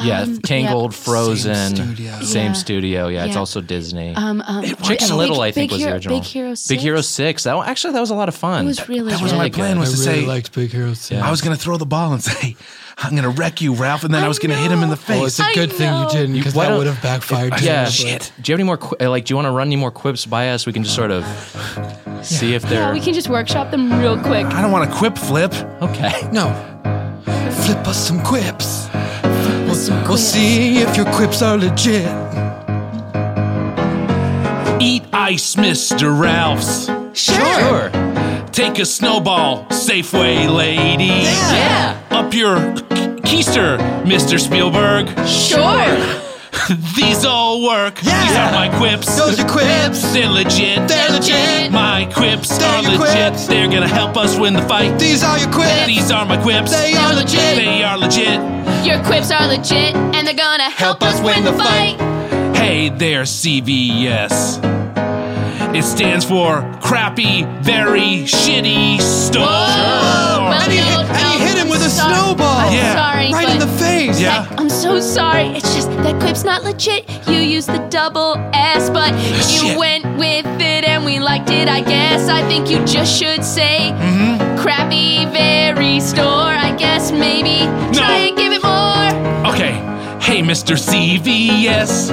Yeah, Um, Tangled, yep. Frozen, Same studio. same Yeah. studio. Yeah, it's Yeah. also Disney. Um, um, Chicken Big- Little, I think, Big was Hero- the original. Big Hero Six. Big Hero Six. That one, actually, that was a lot of fun. It was really That was good. my plan was I to really say liked Big Hero six. I was going to throw the ball and say, I'm going to wreck you, Ralph, and then I, was going to hit him in the face. Oh, it's a I good thing you know. didn't, because Why that don't- would have backfired. too. Yeah. Shit. Do you have any more? Qu- like, do you want to run any more quips by us? We can just sort of see if they're Yeah, we can just workshop them real quick. I don't want to quip flip. okay. No. Flip us some quips. We'll, some we'll quips. see if your quips are legit. Eat ice, Mister Ralph's. Sure. Take a snowball, Safeway lady. Yeah. Up your keister, Mister Spielberg. Sure. These all work. Yeah. These are my quips. Those are quips. They're legit. They're legit. My quips They're are your legit. quips. They're gonna help us win the fight. These are your quips. These are my quips. They are legit. They are legit. Your quips are legit, and they're gonna help, us win the fight. Hey there, C V S. It stands for crappy, very shitty store. Well, And he, no, hit, and he no, hit him with a sorry. snowball. I'm Yeah. sorry, Right but in the face. Yeah. I'm so sorry. It's just that quip's not legit. You used the double S, but you Shit. went with it and we liked it, I guess. I think you just should say crappy, very store. I guess maybe try and give it more. Okay. Hey, Mister C V S.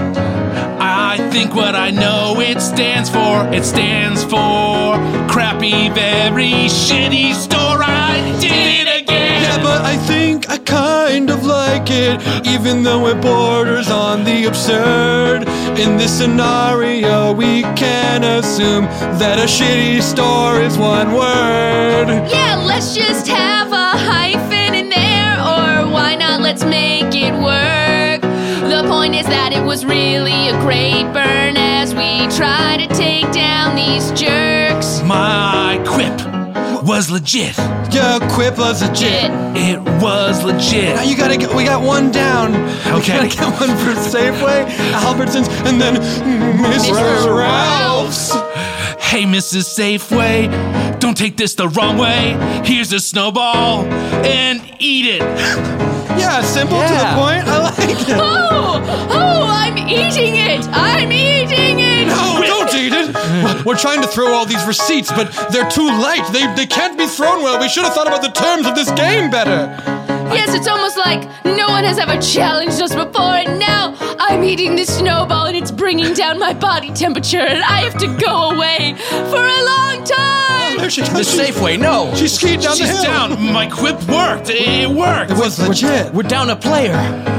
I think what I know it stands for. It stands for crappy, very shitty store. I did it again. Yeah, but I think I kind of like it, even though it borders on the absurd. In this scenario, we can assume that a shitty store is one word. Yeah, let's just have a hyphen in there, or why not let's make it work. The point is that it was really a great burn as we try to take down these jerks. My quip was legit. Yeah, quip was legit. It was legit. Now you gotta get, we got one down. Okay. We gotta get one for Safeway, Albertsons, and then Mister Ralph's. Hey, Missus Safeway, don't take this the wrong way. Here's a snowball and eat it. Yeah, simple to the Yeah. point. I like it. Oh, oh, I'm eating it! I'm eating it! No, don't eat it. We're- We're trying to throw all these receipts, but they're too light. They they can't be thrown well. We should have thought about the terms of this game better. Yes, it's almost like no one has ever challenged us before, and now I'm eating this snowball and it's bringing down my body temperature, and I have to go away for a long time! There she The goes. She's- Safeway, no. She's skied down the She's hill. down. My quip worked. It worked. It was legit. We're down a player.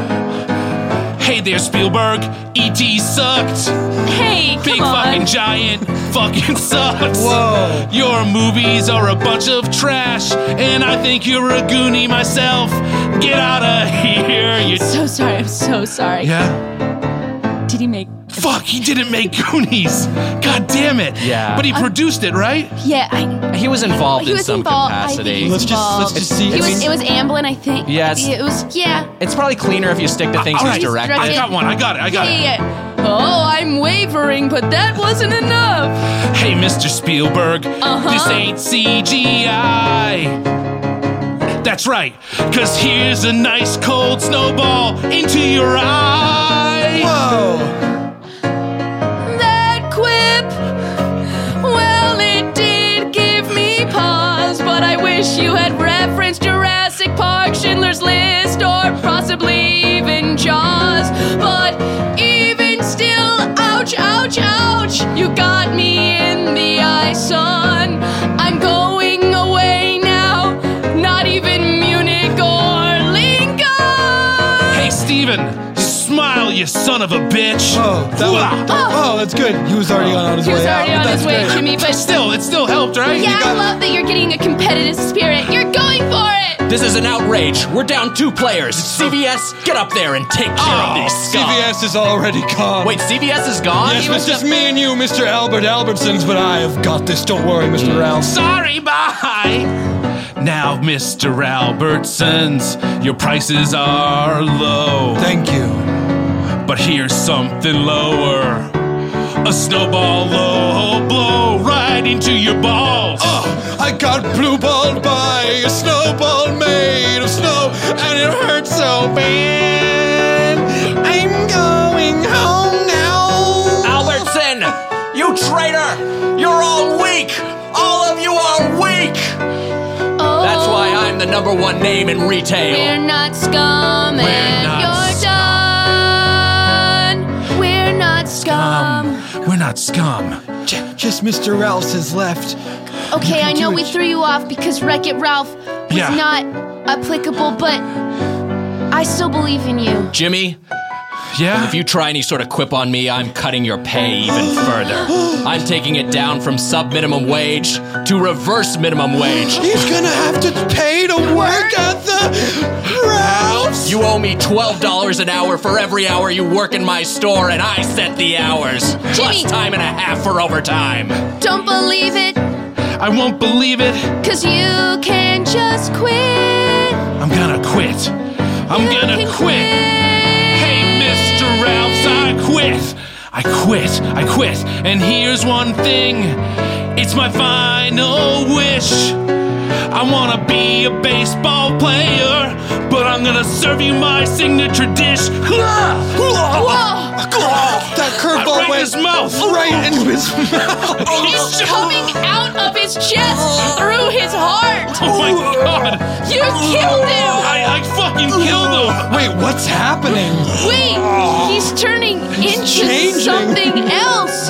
Hey there, Spielberg. E T sucked. Hey, Big come on. fucking giant fucking sucks. Whoa. Your movies are a bunch of trash, and I think you're a goonie myself. Get out of here, you. So sorry. I'm so sorry. Yeah? Did he make? Fuck, he didn't make Goonies. God damn it. Yeah. But he produced it, right? Yeah, I. He was involved He in was some involved. I capacity. think he was Let's just let's just see. He I was. mean, It was Amblin, I think. Yeah, it's- It was. Yeah. It's probably cleaner if you stick to things All he's right, directed. I got one. I got it. I got Yeah, it. yeah. Oh, I'm wavering, but that wasn't enough. Hey, Mister Spielberg, Uh-huh. this ain't C G I. That's right, cause here's a nice cold snowball into your eye. whoa. That quip, well, it did give me pause, but I wish you had referenced Jurassic Park, Schindler's List, or possibly even Jaws. But even still, ouch, ouch, ouch, you got me in the eye, son. I'm going away now, not even Munich or Lincoln. Hey, Steven, smile, you son of a bitch. Oh, that was, oh, that's good. He was already on his He way was out. already on That's his way, great. Jimmy, but Still, it still helped, right? yeah, got- I love that you're getting a competitive spirit. You're going for it. This is an outrage. We're down two players. C V S, get up there and take care of these C scum. V S is already gone. Wait, C V S is gone? Yes, He it's was just me and you, Mister Albert Albertsons, but I have got this. Don't worry, Mister Ralph. Sorry, bye. Now, Mister Albertsons, your prices are low. Thank you. But here's something lower. A snowball low blow right into your balls. Oh, I got blue balled by a snowball made of snow, and it hurts so bad. You traitor! You're all weak! All of you are weak! Oh, That's why I'm the number one name in retail. we're not scum We're and not you're done. We're not scum. Um, we're not scum. J- just Mister Rouse has left. Okay, I know do we it. threw you off because Wreck-It Ralph was Yeah. not applicable, but I still believe in you. Jimmy, Yeah? if you try any sort of quip on me, I'm cutting your pay even further. I'm taking it down from sub-minimum wage to reverse minimum wage. He's gonna have to pay to work at the Ralph's. You owe me twelve dollars an hour for every hour you work in my store, and I set the hours. Jimmy. Plus time and a half for overtime. Don't believe it, I won't believe it. cause you can just quit. I'm gonna quit. I'm You gonna can quit. Hey, Mister Ralphs, I quit. I quit. I quit. And here's one thing. It's my final wish. I wanna be a baseball player, but I'm gonna serve you my signature dish. Whoa! That curveball Right in went his mouth. right into his mouth. It's coming out of his chest through his heart. Oh my god! You killed him. I, I fucking killed him! Wait, what's happening? Wait, he's turning into changing. something else.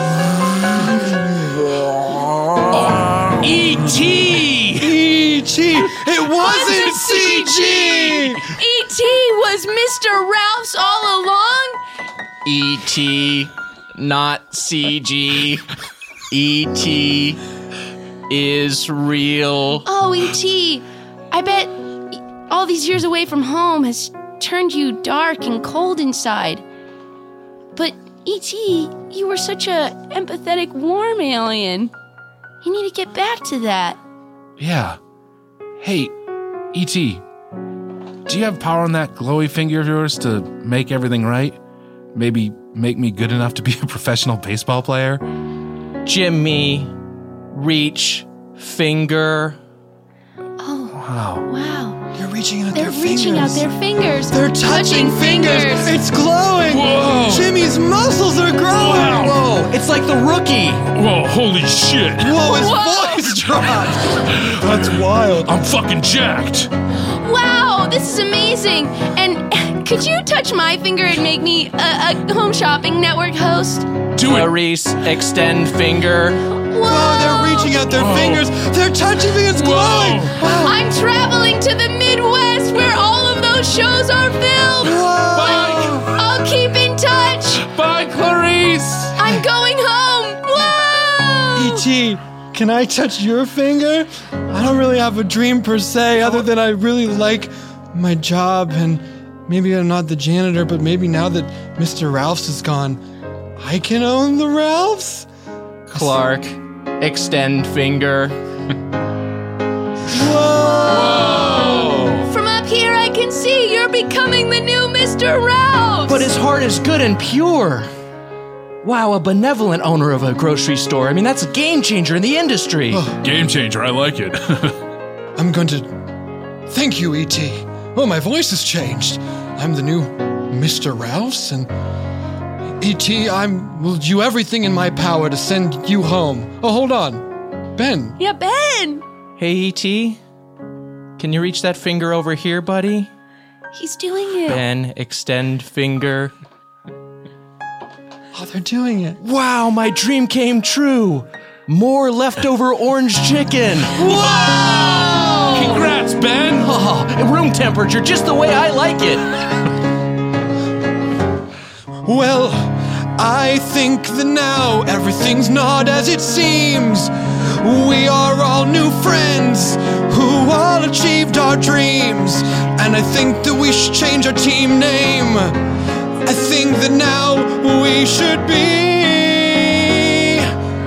E T! E T It wasn't C G! E T was Mister Ralph's all along? E T, not C G. E T is real. Oh, E T, I bet all these years away from home has turned you dark and cold inside. But E T, you were such a empathetic, warm alien. You need to get back to that. Yeah. Hey, E T, do you have power on that glowy finger of yours to make everything right? Maybe make me good enough to be a professional baseball player? Jimmy, reach, finger. Oh, Wow. wow. You're reaching out They're their reaching out fingers. their fingers. They're touching, fingers. fingers. It's glowing. Whoa. Jimmy's muscles are growing. Wow. Whoa, it's like the rookie. Whoa, holy shit. Whoa, his Whoa. voice dropped. That's wild. I'm fucking jacked. Wow, this is amazing. And could you touch my finger and make me a, a home shopping network host? Do it. Clarice, extend finger. Whoa, they're reaching out their Whoa. fingers. They're touching me. It's glowing. Whoa. I'm traveling to the Midwest where all of those shows are filmed. Whoa. I'll keep in touch. Bye, Clarice. I'm going home. Whoa! E T, can I touch your finger? I don't really have a dream per se, other than I really like my job, and maybe I'm not the janitor, but maybe now that Mister Ralphs is gone, I can own the Ralphs? Clark, extend finger. Whoa! From up here, I can see you're becoming the new Mister Ralph. But his heart is good and pure. Wow, a benevolent owner of a grocery store. I mean, that's a game changer in the industry. Game changer, I like it. I'm going to thank you, E T. Oh, my voice has changed. I'm the new Mister Ralphs, and E T, I will do everything in my power to send you home. Oh, hold on. Ben. Yeah, Ben. Hey, E T, can you reach that finger over here, buddy? He's doing it. Ben, extend finger. Oh, they're doing it. Wow, my dream came true. More leftover orange chicken. Whoa! Congrats, Ben. Oh, room temperature, just the way I like it. Well, I think that now everything's not as it seems. We are all new friends who all achieved our dreams. And I think that we should change our team name. I think that now we should be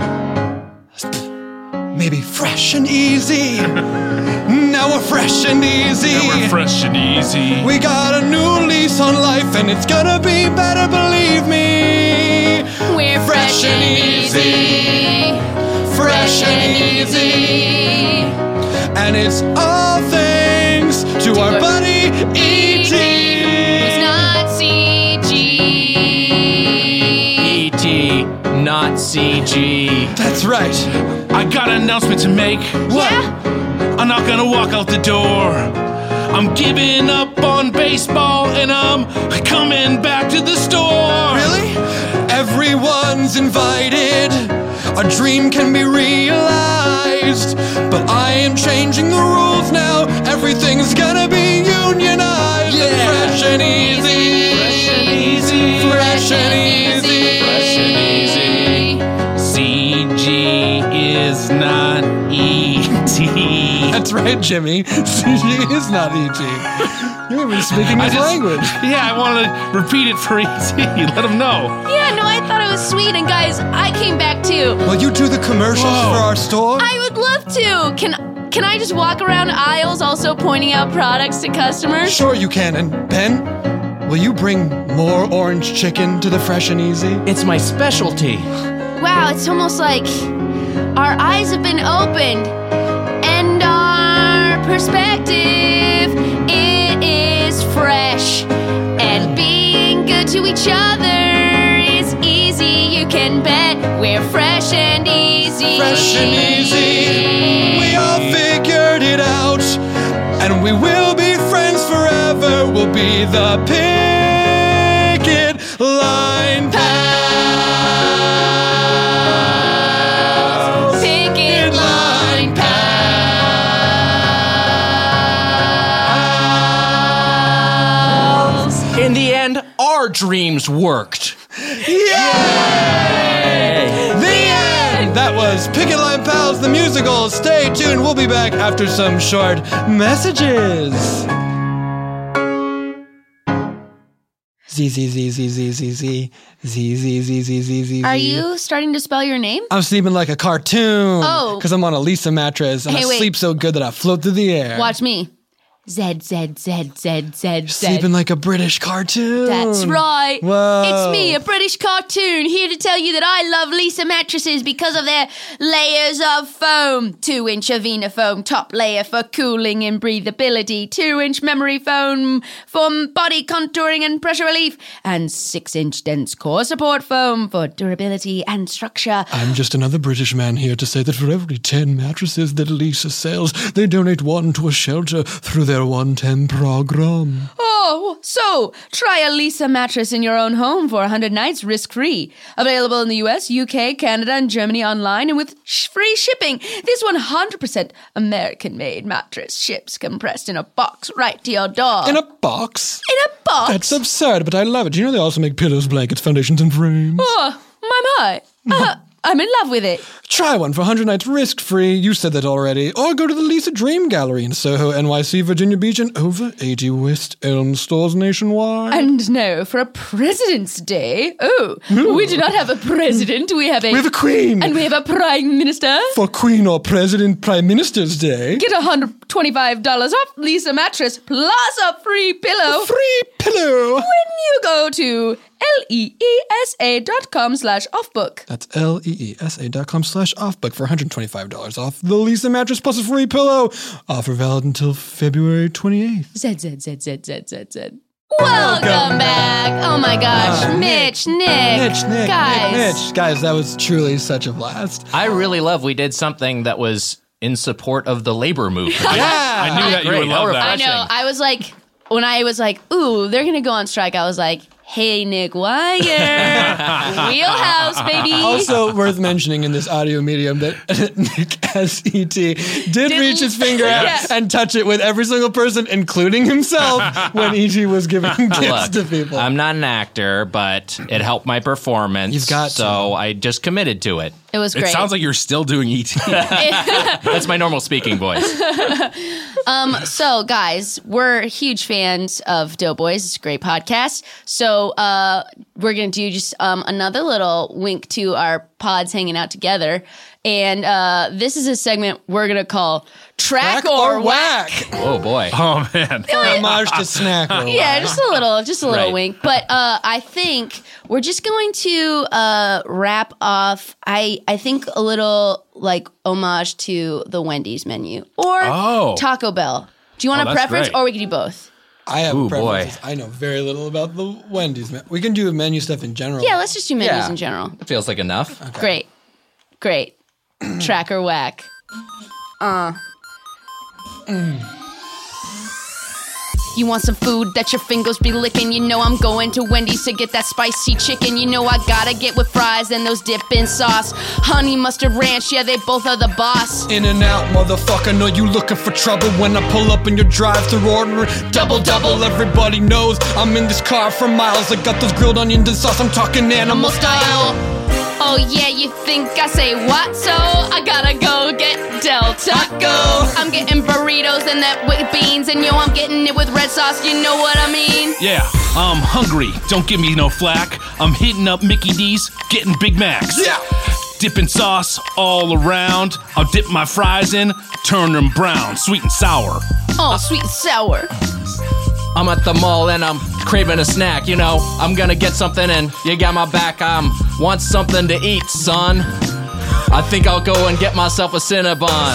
maybe fresh and easy. Now we're fresh and easy. Now we're fresh and easy. We got a new lease on life, and it's gonna be better, believe me. We're fresh and easy. Fresh and easy. And it's all thanks to our buddy E T. Who's not C G. E T, not C G. That's right. I got an announcement to make. What? I'm not gonna walk out the door. I'm giving up on baseball and I'm coming back to the store. Really? Everyone's invited. A dream can be realized. But I am changing the rules now. Everything's gonna be unionized. Yeah. And fresh and easy. Fresh and easy. Fresh and easy. Fresh and easy. C G is not E T. That's right, Jimmy. C G is not E T. You're even speaking his I just- language. Yeah, I want to repeat it for E T. Let him know. Yeah, no, I thought it was sweet. And guys, I came back too. Will you do the commercials Whoa. for our store? I would love to. Can can I just walk around aisles also pointing out products to customers? Sure you can. And Ben, will you bring more orange chicken to the Fresh and Easy? It's my specialty. Wow, it's almost like our eyes have been opened and our perspective, it is fresh. And being good to each other is easy, you can bet. We're fresh and easy. Fresh and easy. We all figured it out. And we will be friends forever. We'll be the picket line pals. Picket line pals. In the end, our dreams worked. Yay! The end! That was Picket Line Pals, the musical. Stay tuned. We'll be back after some short messages. Z, Z, Z, Z, Z, Z, Z, Z, Z, Z, Z, Z, Z. Are you starting to spell your name? I'm sleeping like a cartoon. Oh. Because I'm on a Lisa mattress and Hey, I wait. sleep so good that I float through the air. Watch me. Z, Z, Z, Z, Z, Z. Sleeping like a British cartoon. That's right. Whoa. It's me, a British cartoon, here to tell you that I love Lisa mattresses because of their layers of foam. Two inch Avena foam, top layer for cooling and breathability. Two inch memory foam for body contouring and pressure relief. And six inch dense core support foam for durability and structure. I'm just another British man here to say that for every ten mattresses that Lisa sells, they donate one to a shelter through their one ten program. Oh, so try a Lisa mattress in your own home for one hundred nights risk-free. Available in the U S, U K, Canada, and Germany online and with sh- free shipping. This one hundred percent American-made mattress ships compressed in a box right to your door. In a box? In a box? That's absurd, but I love it. You know they also make pillows, blankets, foundations, and frames. Oh, my, my. Uh, I'm in love with it. Try one for one hundred nights risk-free. You said that already. Or go to the Lisa Dream Gallery in Soho, N Y C, Virginia Beach, and over eighty West Elm stores nationwide. And no, for a President's Day. Oh, we do not have a president. We have a... We have a queen. And we have a prime minister. For Queen or President Prime Minister's Day. Get one hundred twenty-five dollars off Lisa mattress plus a free pillow. A free pillow. When you go to L-E-E-S-A dot com slash offbook. That's L-E-E-S-A dot com slash offbook for one hundred twenty-five dollars off the Lisa mattress plus a free pillow. Offer valid until February twenty-eighth. Z, Z, Z, Z, Z, Z, Z. Welcome back. Oh my gosh. Uh, Mitch, Nick. Mitch, Nick, Guys. Nick, Mitch. Guys, that was truly such a blast. I really love we did something that was in support of the labor movement. Yeah. I knew that you Great. would How love that. I refreshing. know. I was like, when I was like, ooh, they're going to go on strike, I was like, hey, Nick Wire. Wheelhouse, baby. Also worth mentioning in this audio medium that Nick as E T did, Did- reach his finger out Yeah. and touch it with every single person, including himself, when E T was giving gifts Look, to people. I'm not an actor, but it helped my performance. You've got so I just committed to it. It was It great. sounds like you're still doing E T. That's my normal speaking voice. Um, so, guys, we're huge fans of Doughboys. It's a great podcast. So, uh, we're going to do just um, another little wink to our pods hanging out together. And uh, this is a segment we're going to call Track, Whack or, or Whack. whack. Oh boy. Oh man. Homage to Snack. or Yeah, just a little, just a little Right. wink. But uh, I think we're just going to uh, wrap off. I I think a little like homage to the Wendy's menu or Oh. Taco Bell. Do you want Oh, a that's preference, great. or we can do both? I have Ooh, boy. preferences. I know very little about the Wendy's. Me- we can do menu stuff in general. Yeah, let's just do menus Yeah. in general. It feels like enough. Great. Great. Track or whack. Uh. Mm. You want some food that your fingers be licking? You know I'm going to Wendy's to get that spicy chicken. You know I gotta get with fries and those dipping sauce. Honey mustard ranch, yeah, they both are the boss. In and out, motherfucker, know you looking for trouble when I pull up in your drive-thru ordering double double. Everybody knows I'm in this car for miles. I got those grilled onions and sauce, I'm talking animal style. Oh yeah, you think I say what? So I gotta go get Del Taco. I'm getting burritos and that with beans, and yo, I'm getting it with red sauce. You know what I mean? Yeah, I'm hungry. Don't give me no flack. I'm hitting up Mickey D's, getting Big Macs. Yeah. Dipping sauce all around. I'll dip my fries in, turn them brown, sweet and sour. Oh, sweet and sour. I'm at the mall and I'm craving a snack, you know. I'm gonna get something and you got my back. I'm want something to eat, son. I think I'll go and get myself a Cinnabon.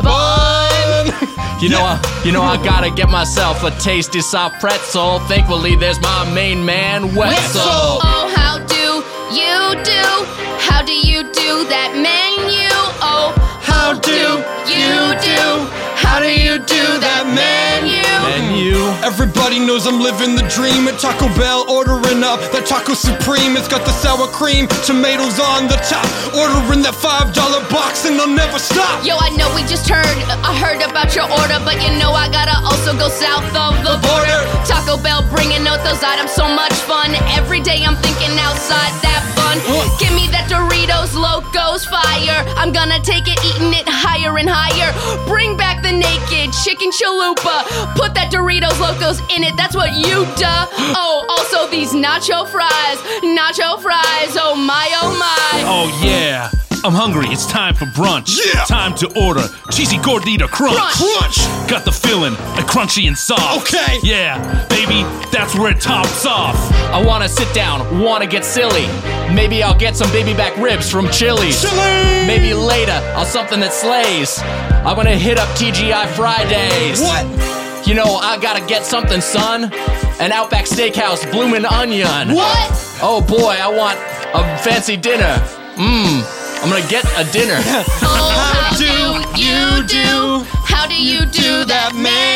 Cinnabon! You know, I, you know I gotta get myself a tasty soft pretzel. Thankfully, there's my main man, Wetzel. Oh, how do you do? How do you do that menu? Oh, How do you do? How do you do that menu? Menu. Everybody knows I'm living the dream at Taco Bell, ordering up that Taco Supreme. It's got the sour cream, tomatoes on the top. Ordering that five dollar box and I'll never stop. Yo, I know we just heard, I heard about your order, but you know I gotta also go south of the border. Taco Bell bringing out those items, so much fun. Every day I'm thinking outside that bun. Give me that Doritos Locos Fire. I'm gonna take it, eating it higher and higher. Bring back the naked chicken chalupa. Put that Doritos Locos in it, that's what you duh. Oh, also these nacho fries, nacho fries, oh my, oh my. Oh yeah, I'm hungry. It's time for brunch. Yeah. Time to order cheesy gordita crunch. Crunch! Got the feeling, a crunchy and soft. Okay. Yeah, baby, that's where it tops off. I wanna sit down, wanna get silly. Maybe I'll get some baby back ribs from Chili's. Chili! Maybe later, I'll something that slays. I'm gonna hit up T G I Fridays. What? You know, I gotta get something, son. An Outback Steakhouse bloomin' onion. What? Oh boy, I want a fancy dinner. Mmm, I'm gonna get a dinner. Oh, how do you do? How do you do that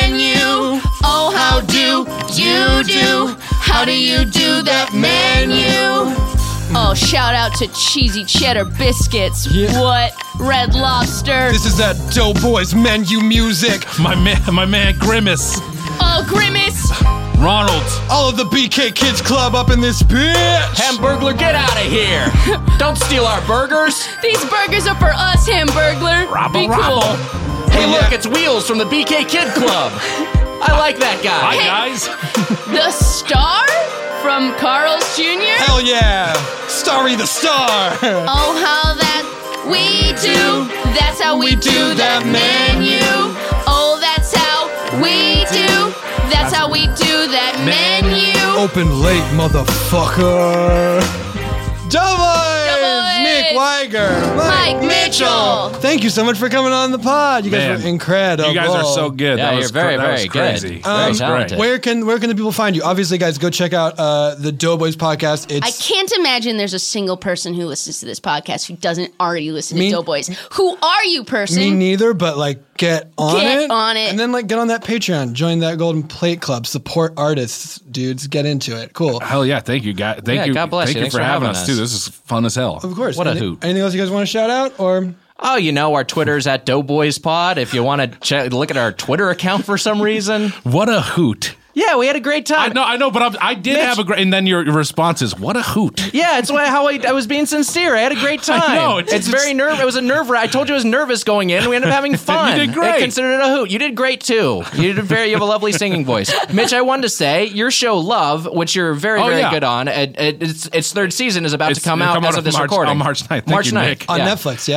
menu? Oh, how do you do? How do you do that menu? Oh, shout out to cheesy cheddar biscuits. Yeah. What? Red Lobster. This is that Doughboys menu music. My man, my man Grimace. Oh, Grimace. Ronald. All of the B K Kids Club up in this bitch. Hamburglar, get out of here. Don't steal our burgers. These burgers are for us, Hamburglar. Robble, Be robble. cool. Hey, look, yeah. it's Wheels from the B K Kid Club. I like that guy. Hi guys. The Star from Carl's Junior Hell yeah. Starry the Star. Oh, how that we do. That's how we do that menu. Oh, that's how we do. That's how we do that menu. Open late, motherfucker. Doughboys! Doughboys! Nick Weiger, Mike, Mike Mitchell. Thank you so much for coming on the pod. You guys Man, were incredible. You guys are so good. Yeah, that you're was very, cra- that was very good. crazy. Very That was talented. great. Where can where can the people find you? Obviously, guys, go check out uh, the Doughboys podcast. It's I can't imagine there's a single person who listens to this podcast who doesn't already listen Me- to Doughboys. Who are you, person? me neither, but like get on Get it, on it. and then like get on that Patreon, join that Golden Plate Club, support artists, dudes, get into it. Cool. Hell yeah! Thank you, guys. Thank Yeah, you. God bless Thank you. you Thanks for for having having us us. too. This is fun as hell. Of course. What a Any- hoot. Anything else you guys want to shout out or? Oh, you know, our Twitter's at Doughboys Pod. If you want to check, look at our Twitter account for some reason. What a hoot! Yeah, we had a great I time. know, I know, but I'm, I did Mitch- have a great. And then your, your response is, "What a hoot!" Yeah, it's why how I, I was being sincere. I had a great time. I know, It's, it's- very nerve. It was a nerve. I told you I was nervous going in. We ended up having fun. did great. I considered it a hoot. You did great too. You did very. You have a lovely singing voice, Mitch. I wanted to say your show Love, which you're very Oh, very yeah. good on. It, it, its its third season is about It's- to come it'll out come as out of this March- recording on March ninth. Thank March you, ninth Nick. On yeah. Netflix, yeah?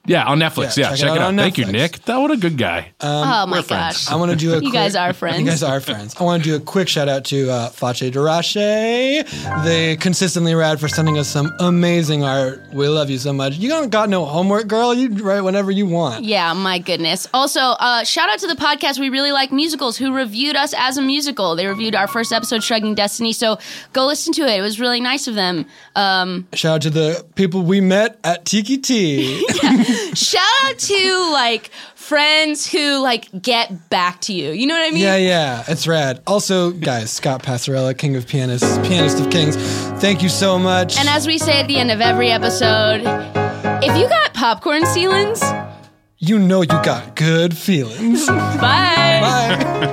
Yeah, on Netflix. Yeah, Yeah, check check, it it out out. on Thank you, Netflix. Nick. That what a good guy. oh my we're gosh. friends. I want to do a You quick, guys are friends. You guys are friends. I want to do a quick shout out to uh, Face Darache. They consistently rad for sending us some amazing art. We love you so much. You don't got no homework, girl. You write whenever you want. Yeah, my goodness. Also, uh, shout out to the podcast We Really Like Musicals who reviewed us as a musical. They reviewed our first episode, Shrugging Destiny, so go listen to it. It was really nice of them. Um, Shout out to the people we met at Tiki T. shout out to, like, friends who, like, get back to you. You know what I mean? Yeah, yeah, it's rad. Also, guys, Scott Passarella, King of Pianists, Pianist of Kings, thank you so much. And as we say at the end of every episode, if you got popcorn ceilings, you know you got good feelings. bye. Bye.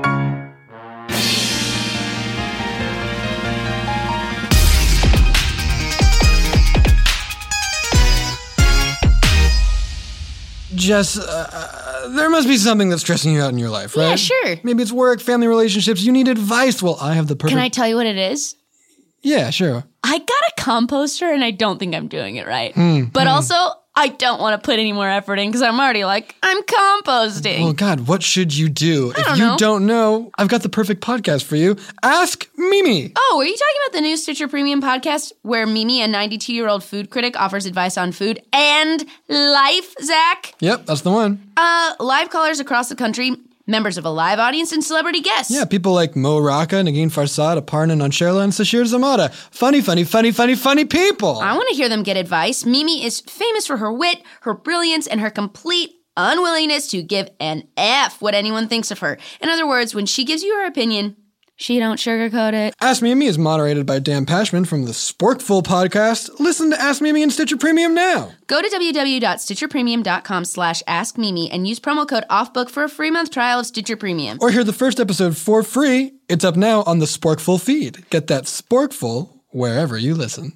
Jess, uh, there must be something that's stressing you out in your life, right? Yeah, sure. Maybe it's work, family relationships. You need advice. Well, I have the perfect. Can I tell you what it is? Yeah, sure. I got a composter and I don't think I'm doing it right. Mm, but mm. also, I don't want to put any more effort in because I'm already like, I'm composting. Well, God, what should you do? I if don't you know. don't know, I've got the perfect podcast for you. Ask Mimi. Oh, are you talking about the new Stitcher Premium podcast where Mimi, a ninety-two-year-old food critic, offers advice on food and life, Zach? Yep, that's the one. Uh, live callers across the country, members of a live audience, and celebrity guests. Yeah, people like Mo Rocca, Nagin Farsad, Aparna Nansherla, and Sashir Zamata. Funny, funny, funny, funny, funny people. I want to hear them get advice. Mimi is famous for her wit, her brilliance, and her complete unwillingness to give an F what anyone thinks of her. In other words, when she gives you her opinion, she don't sugarcoat it. Ask Mimi is moderated by Dan Pashman from the Sporkful podcast. Listen to Ask Mimi in Stitcher Premium now. Go to www.stitcherpremium.com slash askmimi and use promo code OFFBOOK for a free month trial of Stitcher Premium. Or hear the first episode for free. It's up now on the Sporkful feed. Get that Sporkful wherever you listen.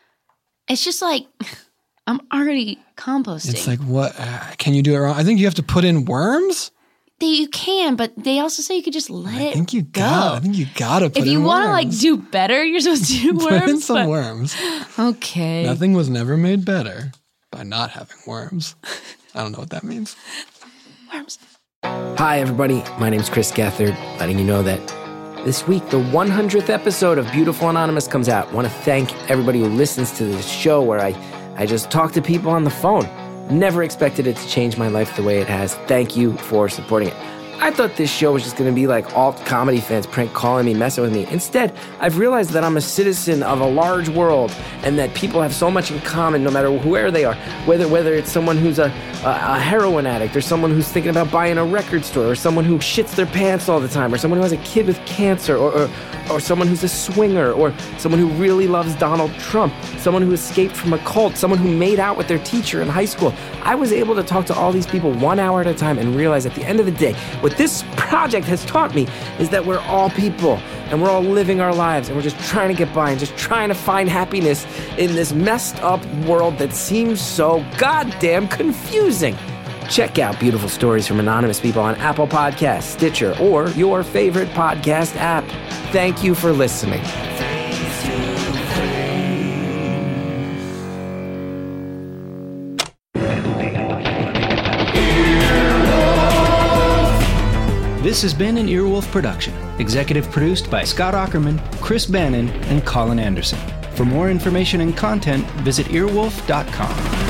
It's just like, I'm already composting. It's like, what? Uh, can you do it wrong? I think you have to put in worms? They, you can, but they also say you could just let I it think you go. got. I think you gotta put if in you want to like worms. do better, you're supposed to do worms. Put in some but- worms. Okay. Nothing was never made better by not having worms. I don't know what that means. Worms. Hi, everybody. My name's Chris Gethard, letting you know that this week, the one hundredth episode of Beautiful Anonymous comes out. I want to thank everybody who listens to this show where I, I just talk to people on the phone. Never expected it to change my life the way it has. Thank you for supporting it. I thought this show was just going to be like alt comedy fans prank calling me, messing with me. Instead, I've realized that I'm a citizen of a large world and that people have so much in common no matter where they are. Whether whether it's someone who's a, a, a heroin addict or someone who's thinking about buying a record store or someone who shits their pants all the time or someone who has a kid with cancer or, or, or someone who's a swinger or someone who really loves Donald Trump, someone who escaped from a cult, someone who made out with their teacher in high school. I was able to talk to all these people one hour at a time and realize at the end of the day, what this project has taught me is that we're all people and we're all living our lives and we're just trying to get by and just trying to find happiness in this messed up world that seems so goddamn confusing. Check out Beautiful Stories from Anonymous People on Apple Podcasts, Stitcher, or your favorite podcast app. Thank you for listening. This has been an Earwolf production, executive produced by Scott Ackerman, Chris Bannon, and Colin Anderson. For more information and content, visit earwolf dot com.